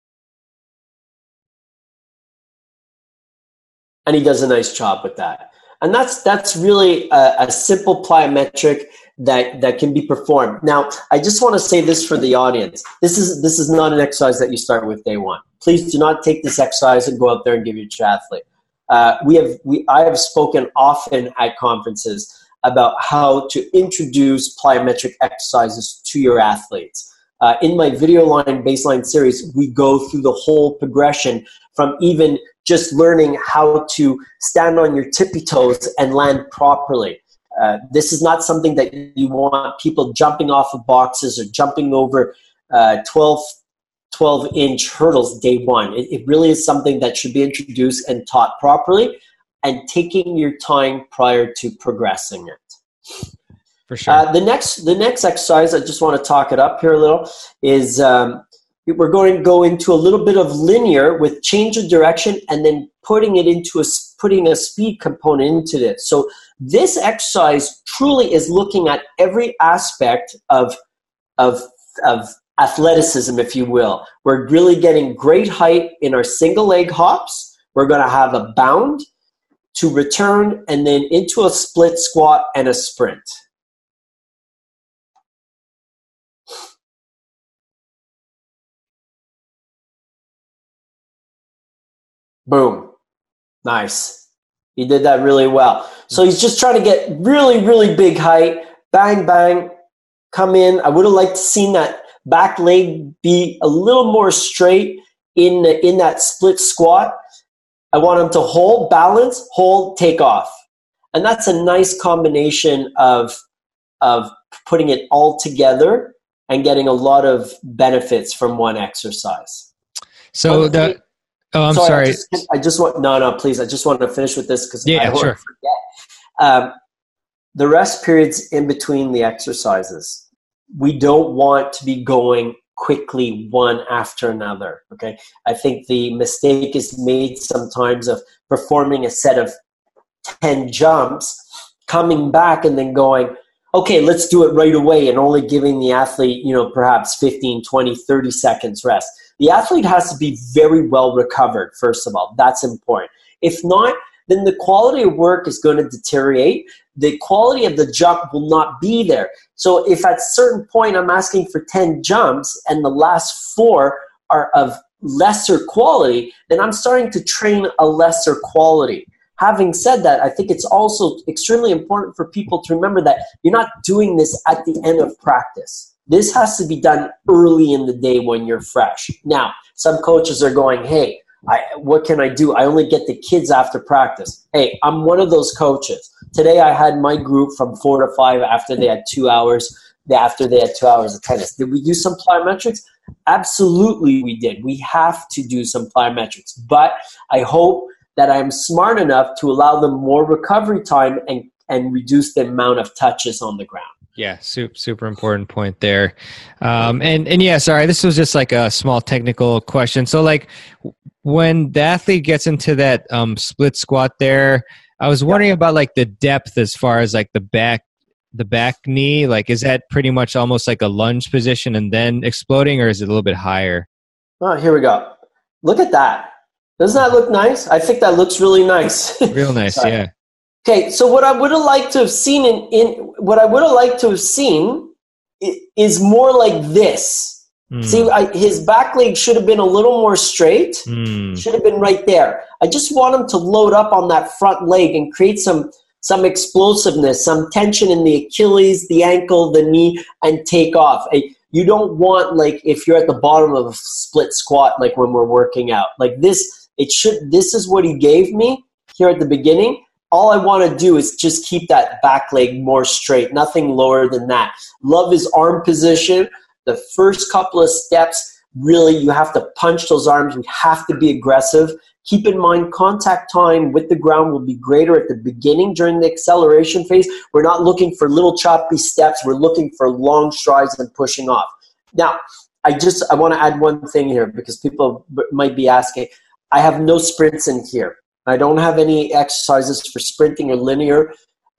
And he does a nice job with that. And that's that's really a, a simple plyometric that, that can be performed. Now, I just want to say this for the audience. This is this is not an exercise that you start with day one. Please do not take this exercise and go out there and give it to your athlete. Uh, we have we I have spoken often at conferences about how to introduce plyometric exercises to your athletes. Uh, in my video line baseline series, we go through the whole progression from even just learning how to stand on your tippy toes and land properly. Uh, this is not something that you want people jumping off of boxes or jumping over uh, twelve, twelve inch hurdles day one. It, it really is something that should be introduced and taught properly, and taking your time prior to progressing it. For sure. Uh, the next, the next exercise, I just want to talk it up here a little, is um, we're going to go into a little bit of linear with change of direction and then putting it into a putting a speed component into it. So this exercise truly is looking at every aspect of of of athleticism, if you will. We're really getting great height in our single leg hops. We're going to have a bound to return and then into a split squat and a sprint. Boom. Nice. He did that really well. So he's just trying to get really, really big height. Bang, bang. Come in. I would have liked to seen that back leg be a little more straight in, the, in that split squat. I want him to hold, balance, hold, take off. And that's a nice combination of, of putting it all together and getting a lot of benefits from one exercise. So But the... Oh, I'm sorry. sorry. I just, I just want no, no, please. I just want to finish with this because yeah, I don't sure. want to forget. Um, the rest periods in between the exercises, we don't want to be going quickly one after another. Okay, I think the mistake is made sometimes of performing a set of ten jumps, coming back, and then going, okay, let's do it right away, and only giving the athlete, you know, perhaps fifteen, twenty, thirty seconds rest. The athlete has to be very well recovered, first of all. That's important. If not, then the quality of work is going to deteriorate. The quality of the jump will not be there. So if at a certain point I'm asking for ten jumps and the last four are of lesser quality, then I'm starting to train a lesser quality. Having said that, I think it's also extremely important for people to remember that you're not doing this at the end of practice. This has to be done early in the day when you're fresh. Now, some coaches are going, hey, I, what can I do? I only get the kids after practice. Hey, I'm one of those coaches. Today I had my group from four to five after they had two hours, after they had two hours of tennis. Did we do some plyometrics? Absolutely we did. We have to do some plyometrics. But I hope that I'm smart enough to allow them more recovery time and, and reduce the amount of touches on the ground. Yeah, super, super important point there. Um, and, and yeah, sorry, this was just like a small technical question. So like when the athlete gets into that um, split squat there, I was wondering about like the depth as far as like the back, the back knee, like is that pretty much almost like a lunge position and then exploding, or is it a little bit higher? Oh, here we go. Look at that. Doesn't that look nice? I think that looks really nice. Real nice, yeah. Okay, so what I would have liked to have seen in, in what I would have liked to have seen is more like this. Mm. See, I, his back leg should have been a little more straight. Mm. Should have been right there. I just want him to load up on that front leg and create some some explosiveness, some tension in the Achilles, the ankle, the knee, and take off. You don't want, like, if you're at the bottom of a split squat, like when we're working out. Like this, it should. This is what he gave me here at the beginning. All I want to do is just keep that back leg more straight, nothing lower than that. Love his arm position. The first couple of steps, really, you have to punch those arms. We have to be aggressive. Keep in mind, contact time with the ground will be greater at the beginning during the acceleration phase. We're not looking for little choppy steps. We're looking for long strides and pushing off. Now, I just I want to add one thing here because people might be asking. I have no sprints in here. I don't have any exercises for sprinting or linear.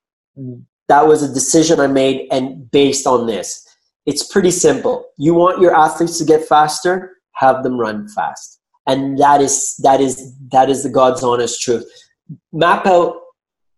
That was a decision I made, and based on this. It's pretty simple. You want your athletes to get faster, have them run fast. And that is that is that is the God's honest truth. Map out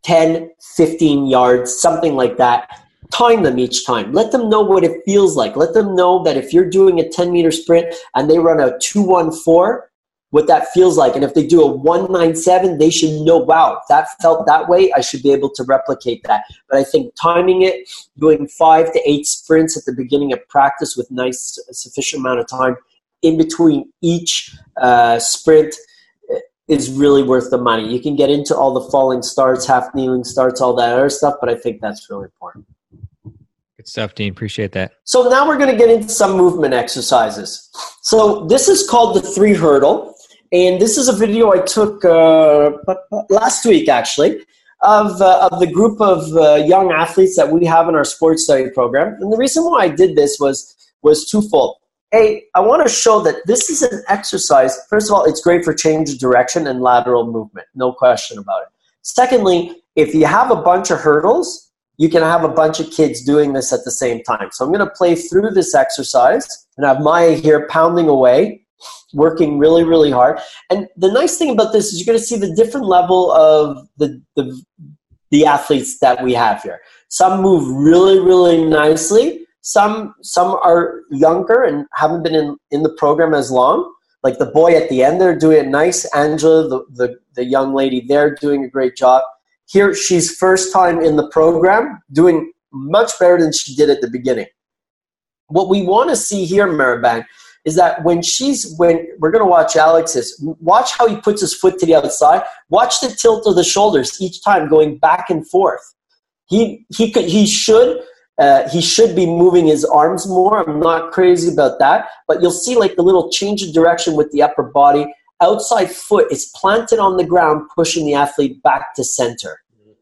ten, fifteen yards, something like that. Time them each time. Let them know what it feels like. Let them know that if you're doing a ten meter sprint and they run a two one four, what that feels like. And if they do a one nine seven, they should know, wow, that felt that way. I should be able to replicate that. But I think timing it, doing five to eight sprints at the beginning of practice with nice, sufficient amount of time in between each uh, sprint is really worth the money. You can get into all the falling starts, half kneeling starts, all that other stuff, but I think that's really important. Good stuff, Dean. Appreciate that. So now we're going to get into some movement exercises. So this is called the three hurdle. And this is a video I took uh, last week, actually, of, uh, of the group of uh, young athletes that we have in our sports study program. And the reason why I did this was, was twofold. Hey, I want to show that this is an exercise. First of all, it's great for change of direction and lateral movement. No question about it. Secondly, if you have a bunch of hurdles, you can have a bunch of kids doing this at the same time. So I'm going to play through this exercise and I have Maya here pounding away, working really, really hard. And the nice thing about this is you're going to see the different level of the, the, the athletes that we have here. Some move really, really nicely. Some some are younger and haven't been in, in the program as long. Like the boy at the end, they're doing it nice. Angela, the, the, the young lady there, doing a great job. Here, she's first time in the program, doing much better than she did at the beginning. What we want to see here, Maribang, is that when she's, when we're going to watch Alex's, watch how he puts his foot to the outside. Watch the tilt of the shoulders each time going back and forth. He, he, could, he should... Uh, he should be moving his arms more. I'm not crazy about that. But you'll see like the little change of direction with the upper body. Outside foot is planted on the ground, pushing the athlete back to center.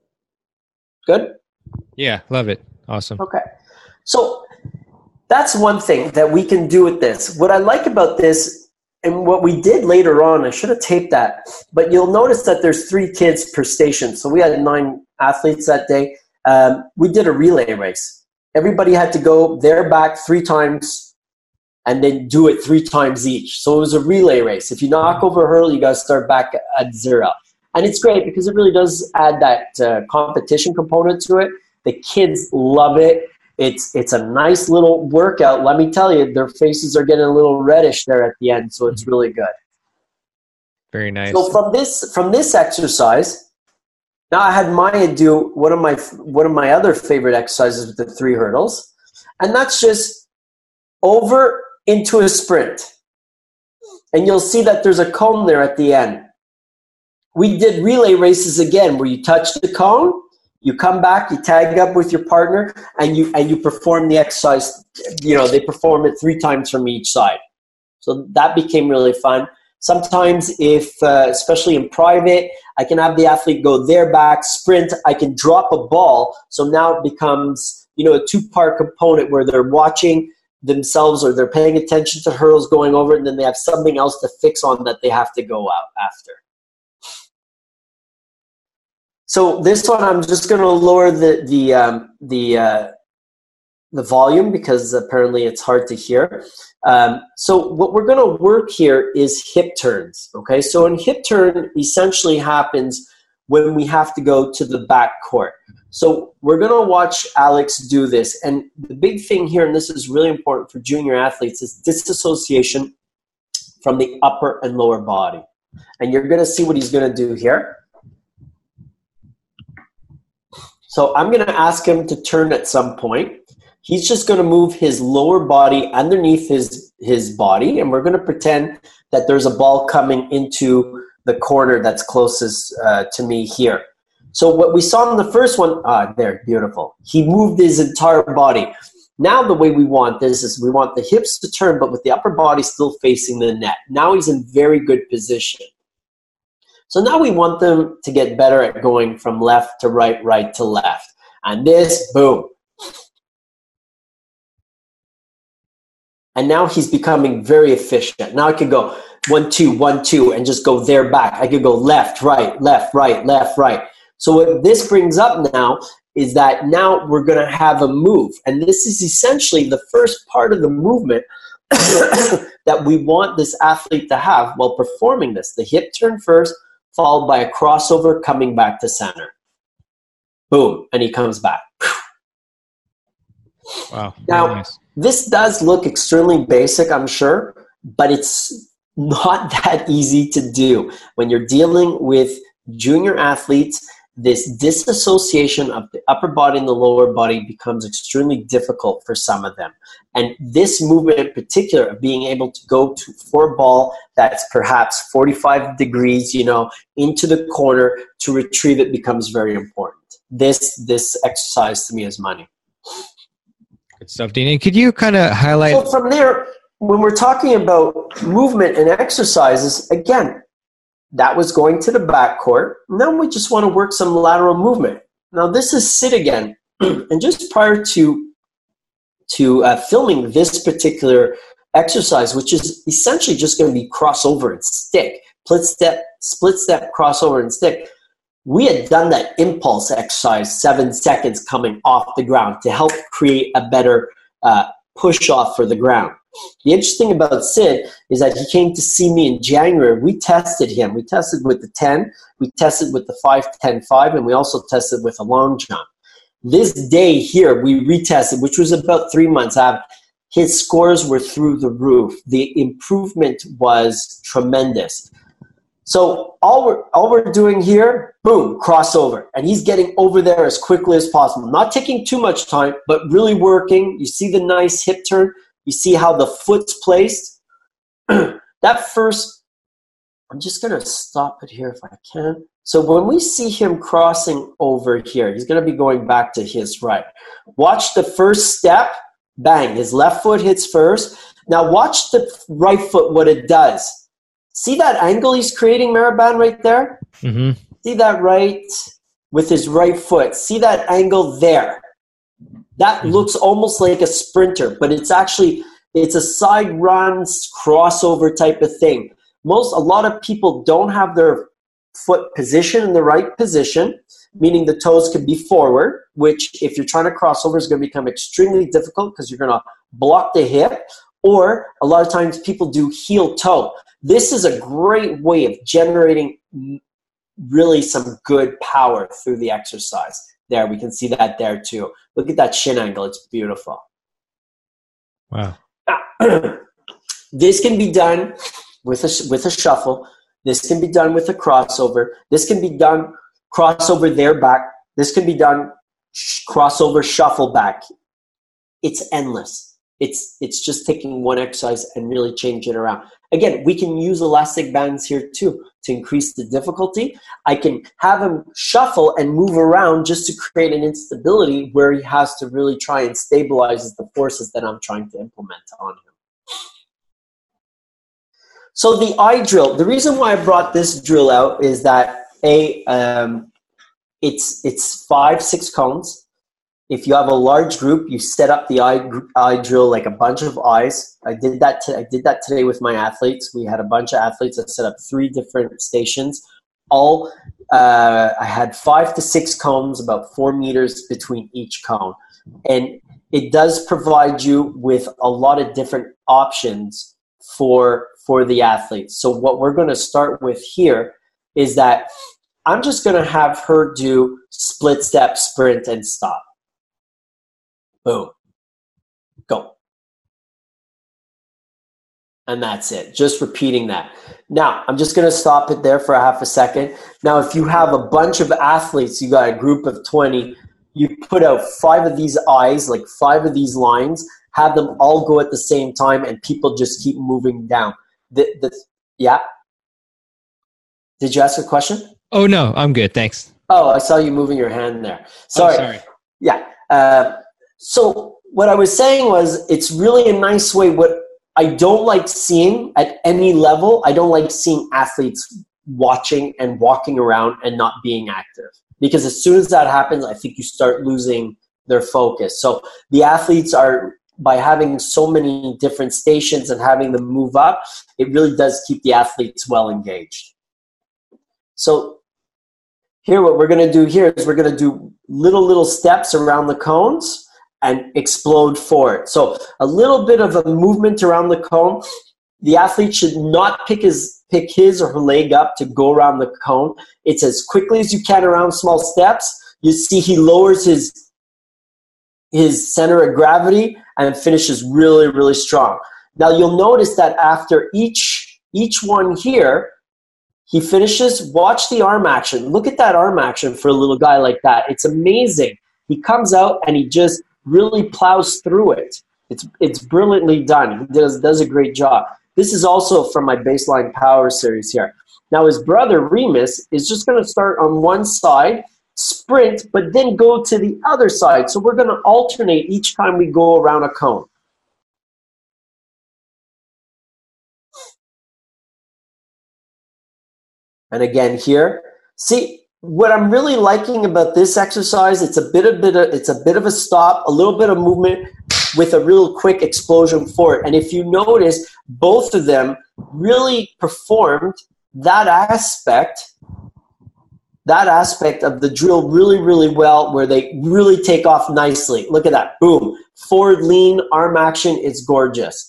Good? Yeah, love it. Awesome. Okay. So that's one thing that we can do with this. What I like about this, and what we did later on, I should have taped that, but you'll notice that there's three kids per station. So we had nine athletes that day. Um, we did a relay race. Everybody had to go their back three times and then do it three times each. So it was a relay race. If you knock over a hurdle, you got to start back at zero. And it's great because it really does add that uh, competition component to it. The kids love it. It's it's a nice little workout. Let me tell you, their faces are getting a little reddish there at the end, so it's really good. Very nice. So from this from this exercise, now I had Maya do one of my one of my other favorite exercises with the three hurdles, and that's just over into a sprint. And you'll see that there's a cone there at the end. We did relay races again, where you touch the cone, you come back, you tag up with your partner, and you and you perform the exercise. You know, they perform it three times from each side. So that became really fun. Sometimes if, uh, especially in private, I can have the athlete go their back, sprint, I can drop a ball. So now it becomes, you know, a two-part component where they're watching themselves or they're paying attention to hurdles going over, and then they have something else to fix on that they have to go out after. So this one, I'm just going to lower the, the, um, the, uh, the volume because apparently it's hard to hear. Um, so what we're going to work here is hip turns, okay? So in hip turn essentially happens when we have to go to the back court. So we're going to watch Alex do this. And the big thing here, and this is really important for junior athletes, is disassociation from the upper and lower body. And you're going to see what he's going to do here. So I'm going to ask him to turn at some point. He's just going to move his lower body underneath his, his body, and we're going to pretend that there's a ball coming into the corner that's closest uh, to me here. So what we saw in the first one, ah, there, beautiful. He moved his entire body. Now the way we want this is we want the hips to turn, but with the upper body still facing the net. Now he's in very good position. So now we want them to get better at going from left to right, right to left. And this, boom. And now he's becoming very efficient. Now I could go one, two, one, two, and just go there back. I could go left, right, left, right, left, right. So what this brings up now is that now we're going to have a move. And this is essentially the first part of the movement that we want this athlete to have while performing this. The hip turn first, followed by a crossover coming back to center. boom, and he comes back. Wow. Now, nice. This does look extremely basic, I'm sure, but it's not that easy to do. When you're dealing with junior athletes, this disassociation of the upper body and the lower body becomes extremely difficult for some of them. And this movement in particular of being able to go to for a ball that's perhaps forty-five degrees, you know, into the corner to retrieve it becomes very important. This, this exercise to me is money. Good stuff, Dean. And could you kind of highlight? So from there, when we're talking about movement and exercises, again, that was going to the backcourt. Now we just want to work some lateral movement. Now this is sit again. And just prior to, to uh, filming this particular exercise, which is essentially just going to be crossover and stick, split step, split step, crossover and stick, we had done that impulse exercise, seven seconds coming off the ground to help create a better uh, push off for the ground. The interesting thing about Sid is that he came to see me in January. We tested him. We tested with the ten, we tested with the five ten five, and we also tested with a long jump. This day here, we retested, which was about three months out. His scores were through the roof. The improvement was tremendous. So all we're, all we're doing here, boom, crossover. And he's getting over there as quickly as possible. Not taking too much time, but really working. You see the nice hip turn. You see how the foot's placed. That first, I'm just going to stop it here if I can. So when we see him crossing over here, he's going to be going back to his right. Watch the first step. Bang, his left foot hits first. Now watch the right foot, what it does. See that angle he's creating, Maraban, right there? Mm-hmm. See that right with his right foot. See that angle there. That mm-hmm. looks almost like a sprinter, but it's actually, it's a side runs crossover type of thing. Most, a lot of people don't have their foot position in the right position, meaning the toes can be forward, which if you're trying to cross over is going to become extremely difficult because you're going to block the hip, or a lot of times people do heel toe. This is a great way of generating really some good power through the exercise. There, we can see that there too. Look at that shin angle. It's beautiful. Wow. This can be done with a, with a shuffle. This can be done with a crossover. This can be done crossover there back. This can be done crossover shuffle back. It's endless. It's, it's just taking one exercise and really changing it around. Again, we can use elastic bands here too to increase the difficulty. I can have him shuffle and move around just to create an instability where he has to really try and stabilize the forces that I'm trying to implement on him. So the eye drill, the reason why I brought this drill out is that A, um, it's, it's five, six cones. If you have a large group, you set up the eye, eye drill like a bunch of eyes. I did that. T- I did that today with my athletes. We had a bunch of athletes. I set up three different stations. All uh, I had five to six cones, about four meters between each cone, and it does provide you with a lot of different options for for the athletes. So what we're going to start with here is that I'm just going to have her do split step, sprint, and stop. Boom. Go. And that's it. Just repeating that. Now, I'm just going to stop it there for a half a second. Now, if you have a bunch of athletes, you got a group of twenty, you put out five of these eyes, like five of these lines, have them all go at the same time, and people just keep moving down. The, the, yeah? Did you ask a question? Oh, no. I'm good. Thanks. Oh, I saw you moving your hand there. Sorry. Oh, sorry. Yeah. Uh, So what I was saying was it's really a nice way. What I don't like seeing at any level, I don't like seeing athletes watching and walking around and not being active. Because as soon as that happens, I think you start losing their focus. So the athletes are, by having so many different stations and having them move up, it really does keep the athletes well engaged. So here, what we're going to do here is we're going to do little, little steps around the cones and explode forward. So a little bit of a movement around the cone. The athlete should not pick his, pick his or her leg up to go around the cone. It's as quickly as you can around small steps. You see he lowers his his center of gravity and finishes really, really strong. Now you'll notice that after each each one here, he finishes, watch the arm action. Look at that arm action for a little guy like that. It's amazing. He comes out and he just really plows through it. It's it's brilliantly done. He does, does a great job. This is also from my Baseline Power series here. Now his brother, Remus, is just going to start on one side, sprint, but then go to the other side. So we're going to alternate each time we go around a cone. And again here, see what I'm really liking about this exercise. It's a bit of bit of it's a bit of a stop, a little bit of movement with a real quick explosion for it. And if you notice, both of them really performed that aspect, that aspect of the drill really, really well, where they really take off nicely. Look at that, boom, forward lean, arm action. It's gorgeous.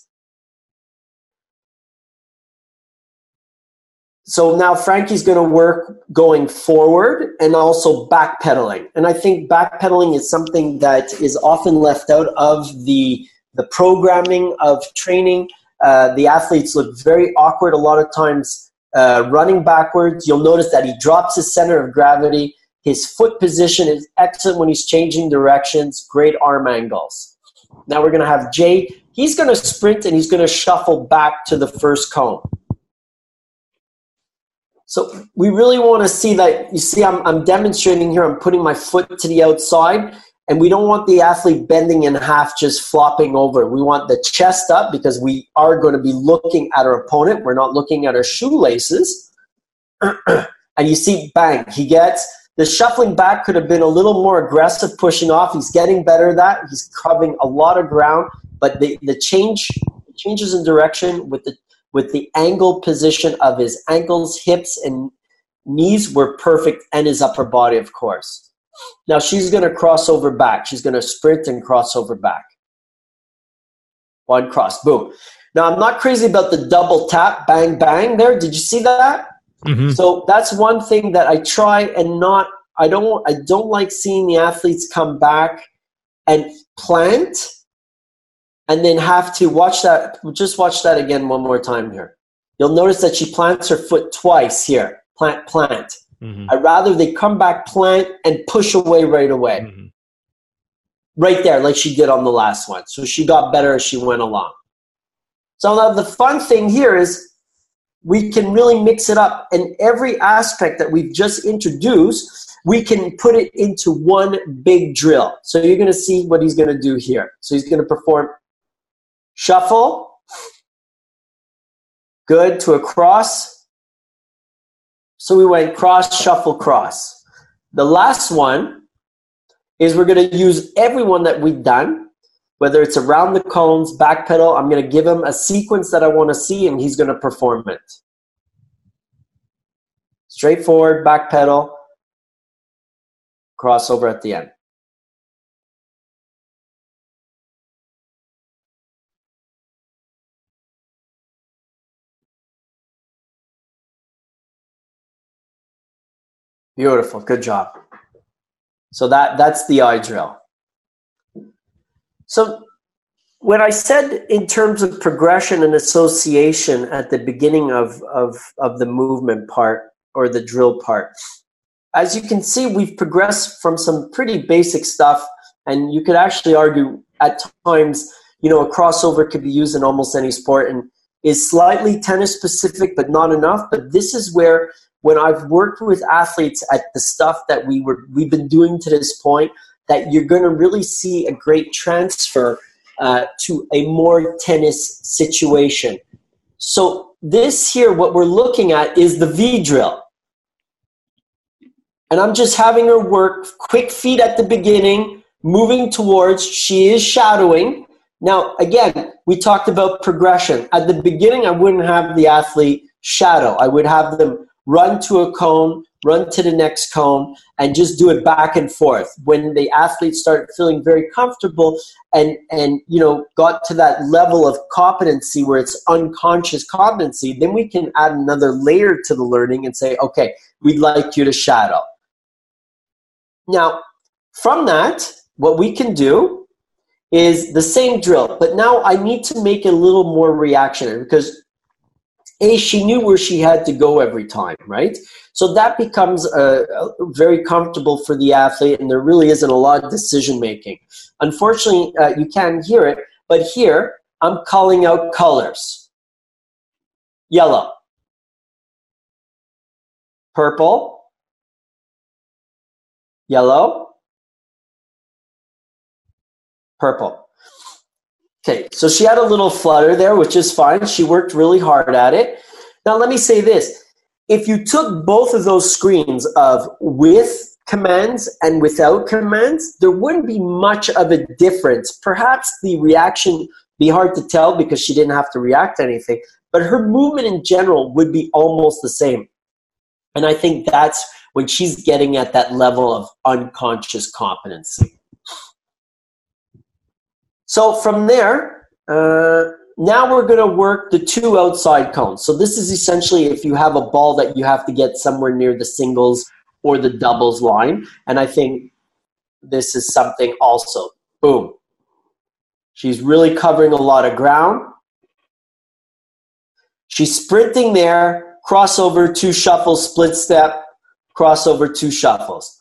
So now Frankie's going to work going forward and also backpedaling. And I think backpedaling is something that is often left out of the, the programming of training. Uh, the athletes look very awkward a lot of times uh, running backwards. You'll notice that he drops his center of gravity. His foot position is excellent when he's changing directions. Great arm angles. Now we're going to have Jay. He's going to sprint and he's going to shuffle back to the first cone. So we really want to see that. You see, I'm, I'm demonstrating here. I'm putting my foot to the outside, and we don't want the athlete bending in half, just flopping over. We want the chest up because we are going to be looking at our opponent. We're not looking at our shoelaces. And you see, bang, he gets the shuffling back. Could have been a little more aggressive, pushing off. He's getting better at that. He's covering a lot of ground, but the, the change changes in direction with the with the angle position of his ankles, hips, and knees were perfect, and his upper body, of course. Now she's going to cross over back. She's going to sprint and cross over back. One cross, boom. Now I'm not crazy about the double tap, bang, bang there. Did you see that? Mm-hmm. So that's one thing that I try and not, I don't, I don't like seeing the athletes come back and plant and then have to watch that. Just watch that again one more time here. You'll notice that she plants her foot twice here. Plant, plant. Mm-hmm. I'd rather they come back, plant, and push away right away. Mm-hmm. Right there, like she did on the last one. So she got better as she went along. So now the fun thing here is we can really mix it up. And every aspect that we've just introduced, we can put it into one big drill. So you're going to see what he's going to do here. So he's going to perform shuffle, good, to a cross. So we went cross, shuffle, cross. The last one is we're going to use everyone that we've done, whether it's around the cones, back pedal. I'm going to give him a sequence that I want to see, and he's going to perform it. Straightforward, back pedal, crossover at the end. Beautiful, good job. So that, that's the eye drill. So when I said in terms of progression and association at the beginning of, of, of the movement part or the drill part, as you can see, we've progressed from some pretty basic stuff, and you could actually argue at times, you know, a crossover could be used in almost any sport and is slightly tennis specific, but not enough. But this is where, when I've worked with athletes at the stuff that we were, we've been doing to this point, that you're going to really see a great transfer uh, to a more tennis situation. So this here, what we're looking at is the V drill. And I'm just having her work quick feet at the beginning, moving towards, she is shadowing. Now, again, we talked about progression. At the beginning, I wouldn't have the athlete shadow. I would have them run to a cone, run to the next cone, and just do it back and forth. When the athletes started feeling very comfortable and, and you know, got to that level of competency where it's unconscious competency, then we can add another layer to the learning and say, okay, we'd like you to shadow. Now, from that, what we can do is the same drill, but now I need to make it a little more reactionary because A, she knew where she had to go every time, right? So that becomes uh, very comfortable for the athlete, and there really isn't a lot of decision making. Unfortunately, uh, you can't hear it, but here I'm calling out colors. Yellow, purple, yellow, purple. Okay, so she had a little flutter there, which is fine. She worked really hard at it. Now let me say this. If you took both of those screens of with commands and without commands, there wouldn't be much of a difference. Perhaps the reaction be hard to tell because she didn't have to react to anything, but her movement in general would be almost the same. And I think that's when she's getting at that level of unconscious competency. So from there, uh, now we're going to work the two outside cones. So this is essentially if you have a ball that you have to get somewhere near the singles or the doubles line. And I think this is something also. Boom. She's really covering a lot of ground. She's sprinting there, crossover, two shuffles, split step, crossover, two shuffles.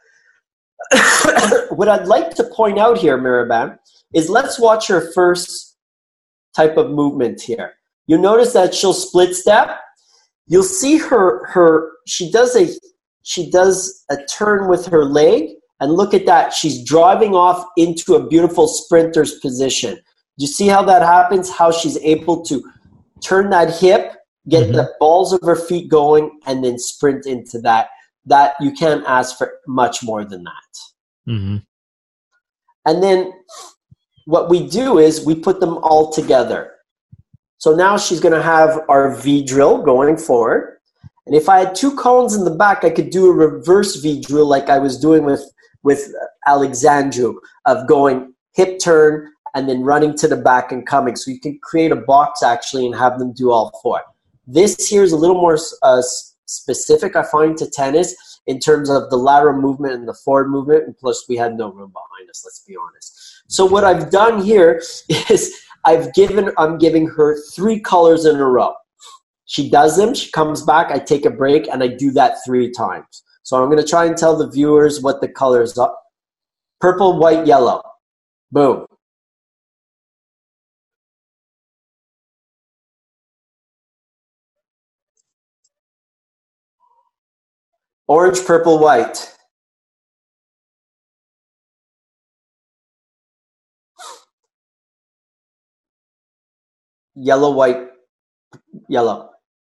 What I'd like to point out here, Mirabam, is let's watch her first type of movement here. You'll notice that she'll split step. You'll see her, her she does a she does a turn with her leg, and look at that. She's driving off into a beautiful sprinter's position. Do you see how that happens? How she's able to turn that hip, get mm-hmm. the balls of her feet going, and then sprint into that. That you can't ask for much more than that. Mm-hmm. And then what we do is we put them all together. So now she's going to have our V drill going forward. And if I had two cones in the back, I could do a reverse V drill like I was doing with, with Alexandru, of going hip turn and then running to the back and coming. So you can create a box actually and have them do all four. This here is a little more uh, specific, I find, to tennis in terms of the lateral movement and the forward movement. And plus, we had no room behind us, let's be honest. So what I've done here is I've given, I'm giving her three colors in a row. She does them, she comes back, I take a break, and I do that three times. So I'm going to try and tell the viewers what the colors are. Purple, white, yellow. Boom. Orange, purple, white. Yellow, white, yellow.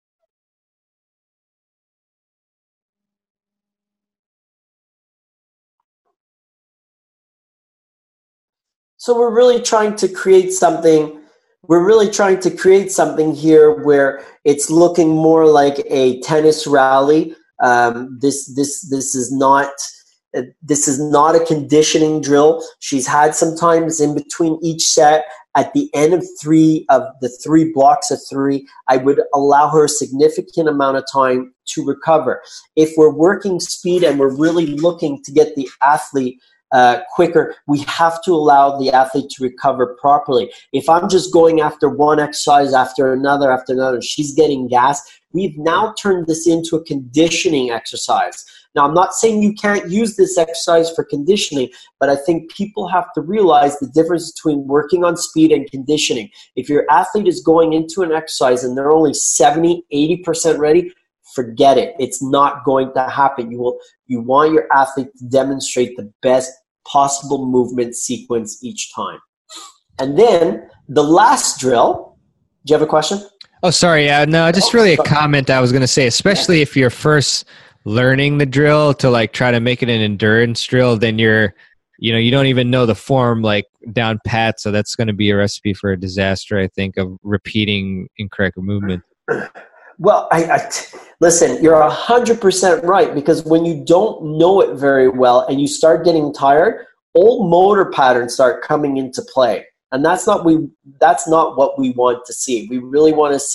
So we're really trying to create something, we're really trying to create something here where it's looking more like a tennis rally. Um, this, this, this is not, uh, this is not a conditioning drill. She's had some times in between each set. At the end of three of the three blocks of three, I would allow her a significant amount of time to recover. If we're working speed and we're really looking to get the athlete uh, quicker, we have to allow the athlete to recover properly. If I'm just going after one exercise after another after another, she's getting gas. We've now turned this into a conditioning exercise. Now, I'm not saying you can't use this exercise for conditioning, but I think people have to realize the difference between working on speed and conditioning. If your athlete is going into an exercise and they're only seventy, eighty percent ready, forget it. It's not going to happen. You will, you want your athlete to demonstrate the best possible movement sequence each time. And then the last drill, do you have a question? Oh, sorry. Uh, no, just really a comment I was going to say, especially if you're first learning the drill to like try to make it an endurance drill, then you're, you know, you don't even know the form like down pat. So that's going to be a recipe for a disaster, I think, of repeating incorrect movement. Well, I, I listen, you're a hundred percent right, because when you don't know it very well and you start getting tired, old motor patterns start coming into play. And that's not we that's not what we want to see. We really want to see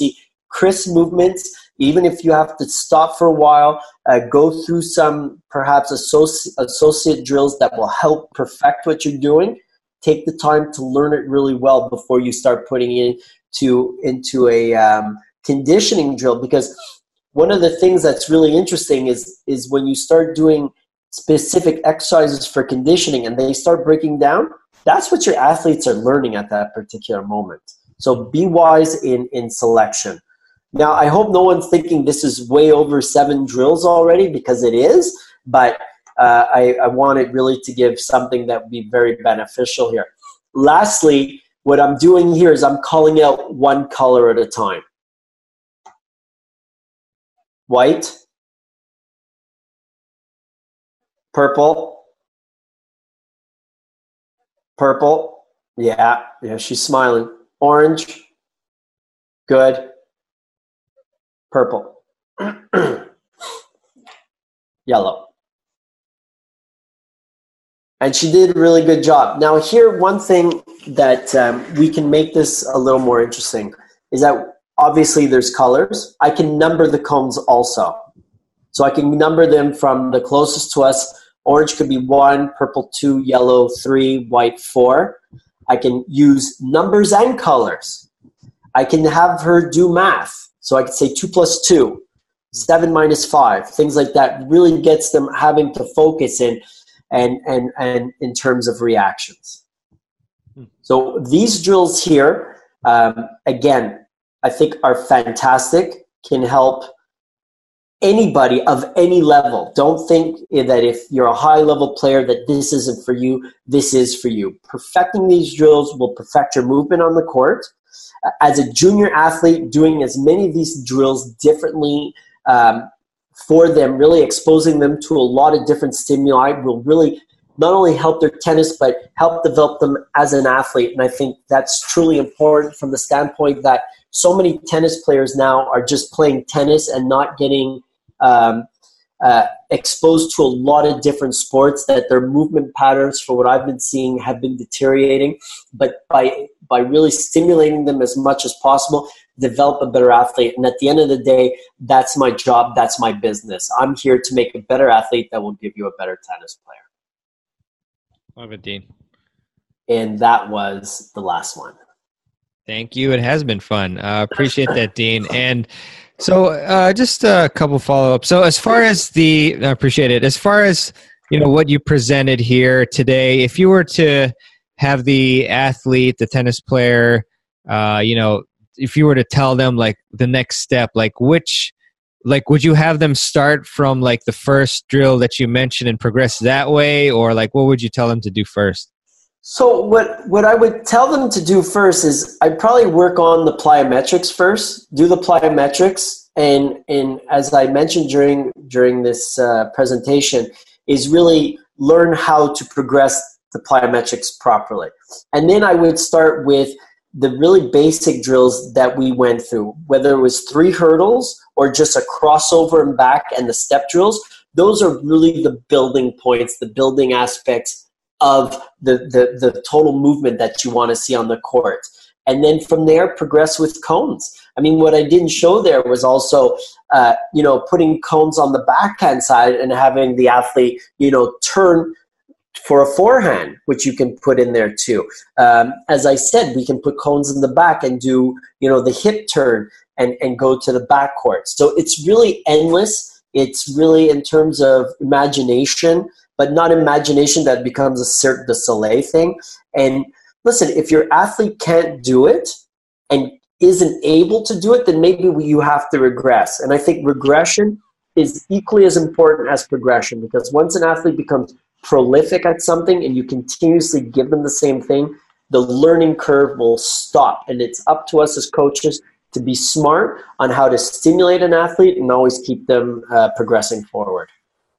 crisp movements. Even if you have to stop for a while, uh, go through some perhaps associ- associate drills that will help perfect what you're doing. Take the time to learn it really well before you start putting it into, into a um, conditioning drill. Because one of the things that's really interesting is, is when you start doing specific exercises for conditioning and they start breaking down, that's what your athletes are learning at that particular moment. So be wise in, in selection. Now, I hope no one's thinking this is way over seven drills already, because it is, but uh, I, I wanted really to give something that would be very beneficial here. Lastly, what I'm doing here is I'm calling out one color at a time. White, purple, purple, yeah, yeah, she's smiling. Orange, good. Purple, yellow. And she did a really good job. Now here, one thing that um, we can make this a little more interesting is that obviously there's colors. I can number the cones also. So I can number them from the closest to us. Orange could be one, purple two, yellow three, white four. I can use numbers and colors. I can have her do math. So I could say two plus two, seven minus five, things like that. Really gets them having to focus in and, and, and in terms of reactions. So these drills here, um, again, I think are fantastic, can help anybody of any level. Don't think that if you're a high-level player that this isn't for you, this is for you. Perfecting these drills will perfect your movement on the court. As a junior athlete, doing as many of these drills differently um, for them, really exposing them to a lot of different stimuli will really not only help their tennis, but help develop them as an athlete. And I think that's truly important from the standpoint that so many tennis players now are just playing tennis and not getting um, uh, exposed to a lot of different sports, that their movement patterns, for what I've been seeing, have been deteriorating. But by by really stimulating them as much as possible, develop a better athlete. And at the end of the day, that's my job, that's my business. I'm here to make a better athlete that will give you a better tennis player. Love it, Dean. And that was the last one. Thank you. It has been fun. Uh, appreciate that, Dean. And so uh, just a couple follow-ups. So as far as the, I appreciate it. As far as, you know, what you presented here today, if you were to have the athlete, the tennis player, uh, you know, if you were to tell them like the next step, like which, like would you have them start from like the first drill that you mentioned and progress that way? Or like what would you tell them to do first? So what, what I would tell them to do first is I'd probably work on the plyometrics first, do the plyometrics. And, and as I mentioned during, during this uh, presentation, is really learn how to progress the plyometrics properly. And then I would start with the really basic drills that we went through, whether it was three hurdles or just a crossover and back and the step drills. Those are really the building points, the building aspects of the, the, the total movement that you want to see on the court. And then from there, progress with cones. I mean, what I didn't show there was also, uh, you know, putting cones on the backhand side and having the athlete, you know, turn for a forehand, which you can put in there too. Um, as I said, we can put cones in the back and do, you know, the hip turn and, and go to the backcourt. So it's really endless. It's really in terms of imagination, but not imagination that becomes a Cirque du Soleil thing. And listen, if your athlete can't do it and isn't able to do it, then maybe you have to regress. And I think regression is equally as important as progression, because once an athlete becomes prolific at something and you continuously give them the same thing, the learning curve will stop. And it's up to us as coaches to be smart on how to stimulate an athlete and always keep them uh, progressing forward.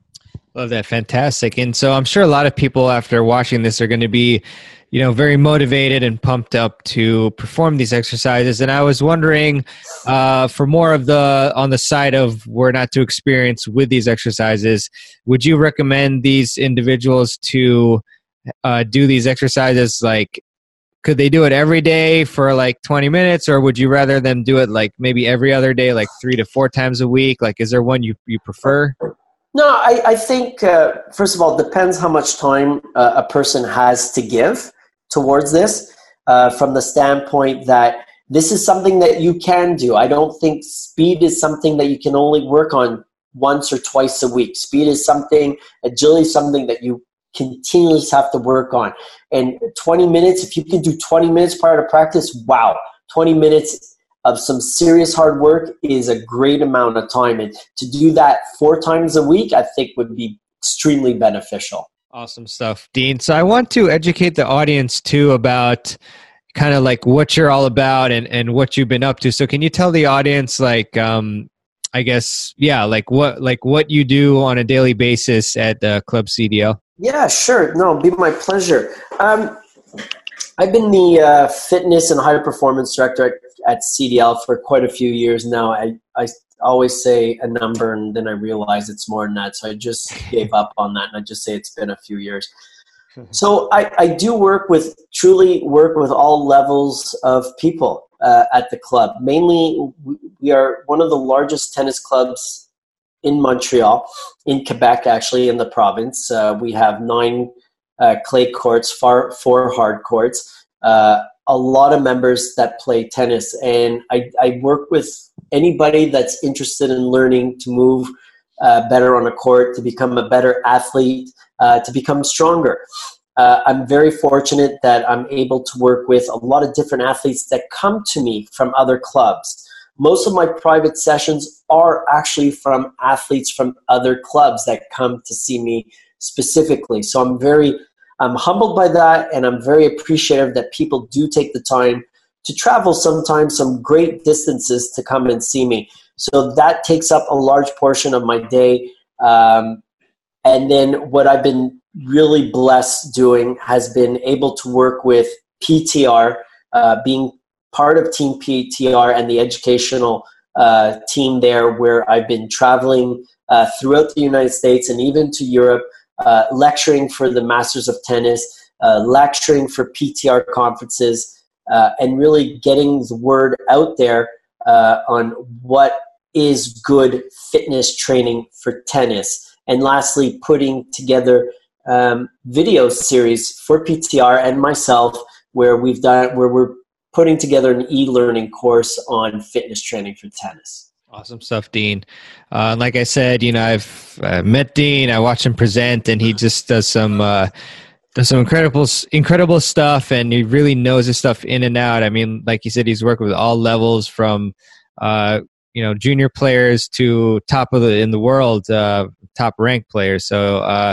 Love that. Fantastic. And so I'm sure a lot of people after watching this are going to be, you know, very motivated and pumped up to perform these exercises. And I was wondering, uh, for more of the, on the side of we're not too experienced with these exercises, would you recommend these individuals to uh, do these exercises like could they do it every day for like twenty minutes, or would you rather them do it like maybe every other day, like three to four times a week? Like, is there one you, you prefer? No, I, I think, uh, first of all, it depends how much time uh, a person has to give towards this, uh, from the standpoint that this is something that you can do. I don't think speed is something that you can only work on once or twice a week. Speed is something, agility is something that you continuously have to work on. And twenty minutes, if you can do twenty minutes prior to practice, wow, twenty minutes of some serious hard work is a great amount of time. And to do that four times a week, I think would be extremely beneficial. Awesome stuff, Dean. So I want to educate the audience too about kind of like what you're all about and, and what you've been up to. So can you tell the audience, like, um, I guess, yeah, like what, like what you do on a daily basis at uh, Club C D L? Yeah, sure. No, it'd be my pleasure. Um, I've been the uh, fitness and high performance director at, at C D L for quite a few years now. I, I always say a number and then I realize it's more than that. So I just gave up on that and I just say it's been a few years. So I, I do work with, truly work with all levels of people uh, at the club. Mainly, we are one of the largest tennis clubs in Montreal, in Quebec, actually, in the province. Uh, we have nine uh, clay courts, far, four hard courts, uh, a lot of members that play tennis. And I, I work with anybody that's interested in learning to move uh, better on a court, to become a better athlete, uh, to become stronger. Uh, I'm very fortunate that I'm able to work with a lot of different athletes that come to me from other clubs. Most of my private sessions are actually from athletes from other clubs that come to see me specifically. So I'm very I'm humbled by that, and I'm very appreciative that people do take the time to travel sometimes some great distances to come and see me. So that takes up a large portion of my day. Um, and then what I've been really blessed doing has been able to work with P T R, uh, being part of Team P T R and the educational uh, team there, where I've been traveling uh, throughout the United States and even to Europe, uh, lecturing for the Masters of Tennis, uh, lecturing for P T R conferences, uh, and really getting the word out there uh, on what is good fitness training for tennis. And lastly, putting together um, video series for P T R and myself, where we've done, where we're putting together an e-learning course on fitness training for tennis. Awesome stuff, Dean. Uh, like I said, you know, I've uh, met Dean. I watch him present, and he just does some uh, does some incredible, incredible stuff, and he really knows his stuff in and out. I mean, like you said, he's worked with all levels, from uh, you know, junior players to top of the in the world, uh, top ranked players. So. Uh,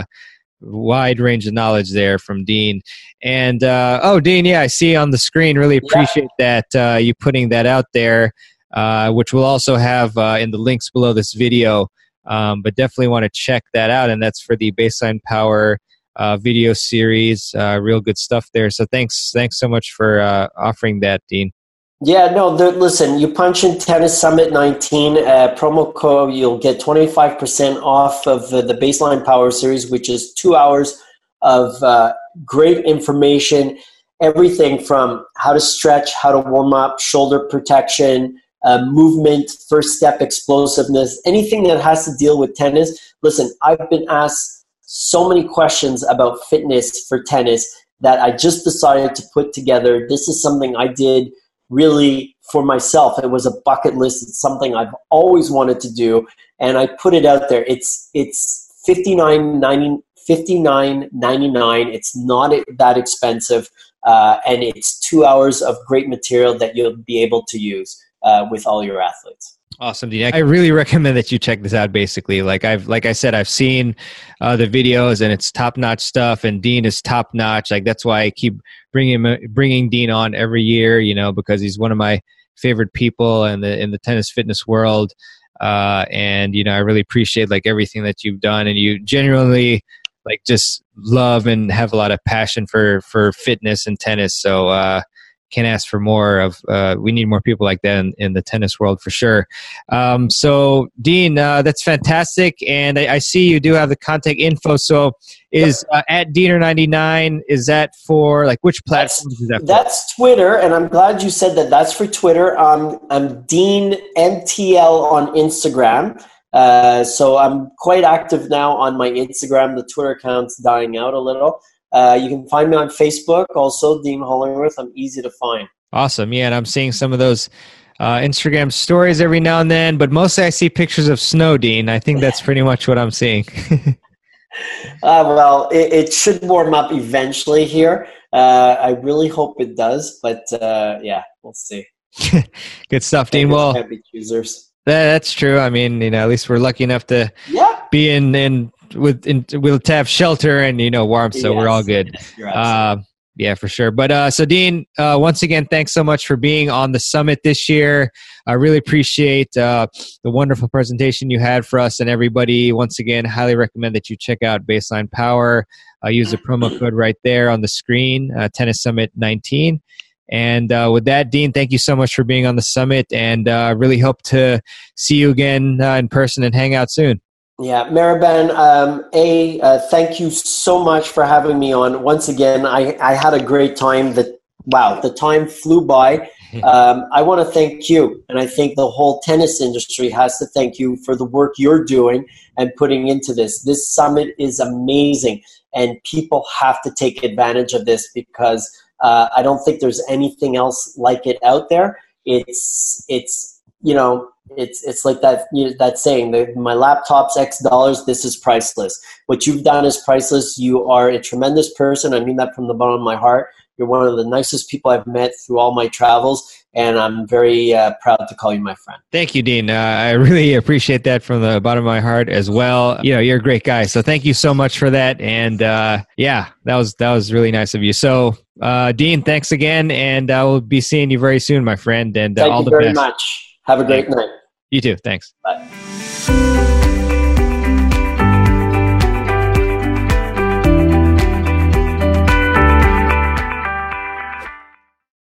wide range of knowledge there from Dean. And uh oh Dean, yeah, I see on the screen. Really appreciate yeah. that uh you putting that out there, uh which we'll also have uh in the links below this video, um but definitely want to check that out. And that's for the Baseline Power uh video series. Uh real good stuff there. So thanks thanks so much for uh offering that, Dean. Yeah, no, the, listen, you punch in Tennis Summit nineteen, uh, promo code, you'll get twenty-five percent off of uh, the Baseline Power Series, which is two hours of uh, great information, everything from how to stretch, how to warm up, shoulder protection, uh, movement, first step explosiveness, anything that has to deal with tennis. Listen, I've been asked so many questions about fitness for tennis that I just decided to put together. This is something I did really for myself. It was a bucket list. It's something I've always wanted to do, and I put it out there. It's it's fifty-nine ninety-nine. It's not that expensive, uh, and it's two hours of great material that you'll be able to use uh, with all your athletes. Awesome, Dean. I really recommend that you check this out. Basically, like I've, like I said, I've seen uh, the videos, and it's top-notch stuff. And Dean is top-notch. Like that's why I keep bringing bringing Dean on every year. You know, because he's one of my favorite people in the in the tennis fitness world. Uh, and you know, I really appreciate like everything that you've done, and you genuinely like just love and have a lot of passion for for fitness and tennis. So uh, can't ask for more of, uh, we need more people like that in, in the tennis world for sure. Um, so Dean, uh, that's fantastic. And I, I see you do have the contact info. So is uh, at Deaner ninety-nine, is that for like which platforms is that for? That's Twitter. And I'm glad you said that. That's for Twitter. Um, I'm Dean N T L on Instagram. Uh, so I'm quite active now on my Instagram. The Twitter account's dying out a little. Uh, you can find me on Facebook also, Dean Hollingworth. I'm easy to find. Awesome. Yeah, and I'm seeing some of those uh, Instagram stories every now and then, but mostly I see pictures of snow, Dean. I think that's pretty much what I'm seeing. uh, well, it, it should warm up eventually here. Uh, I really hope it does, but uh, yeah, we'll see. Good stuff, Dean. Well, can't be choosers. That, that's true. I mean, you know, at least we're lucky enough to yeah. be in, in with in, we'll have shelter and, you know, warmth, so yes, we're all good. Yes, uh, yeah, for sure. But uh, so Dean, uh, once again, thanks so much for being on the summit this year. I really appreciate uh, the wonderful presentation you had for us and everybody. Once again, highly recommend that you check out Baseline Power. Uh, use the promo code right there on the screen, uh, Tennis Summit nineteen. And uh, with that, Dean, thank you so much for being on the summit, and uh, really hope to see you again uh, in person and hang out soon. Yeah, Maribel, um, A, uh, thank you so much for having me on. Once again, I, I had a great time. That wow, the time flew by. Um, I want to thank you, and I think the whole tennis industry has to thank you for the work you're doing and putting into this. This summit is amazing, and people have to take advantage of this because uh, I don't think there's anything else like it out there. It's it's you know. It's it's like that you know, that saying that my laptop's X dollars, this is priceless. What you've done is priceless. You are a tremendous person. I mean that from the bottom of my heart. You're one of the nicest people I've met through all my travels, and I'm very uh, proud to call you my friend. Thank you, Dean. Uh, I really appreciate that from the bottom of my heart as well. You know, you're a great guy, so thank you so much for that. And uh, yeah, that was that was really nice of you. So, uh, Dean, thanks again, and I will be seeing you very soon, my friend. And uh, thank all you the very best. much. Have a great night. You too. Thanks. Bye.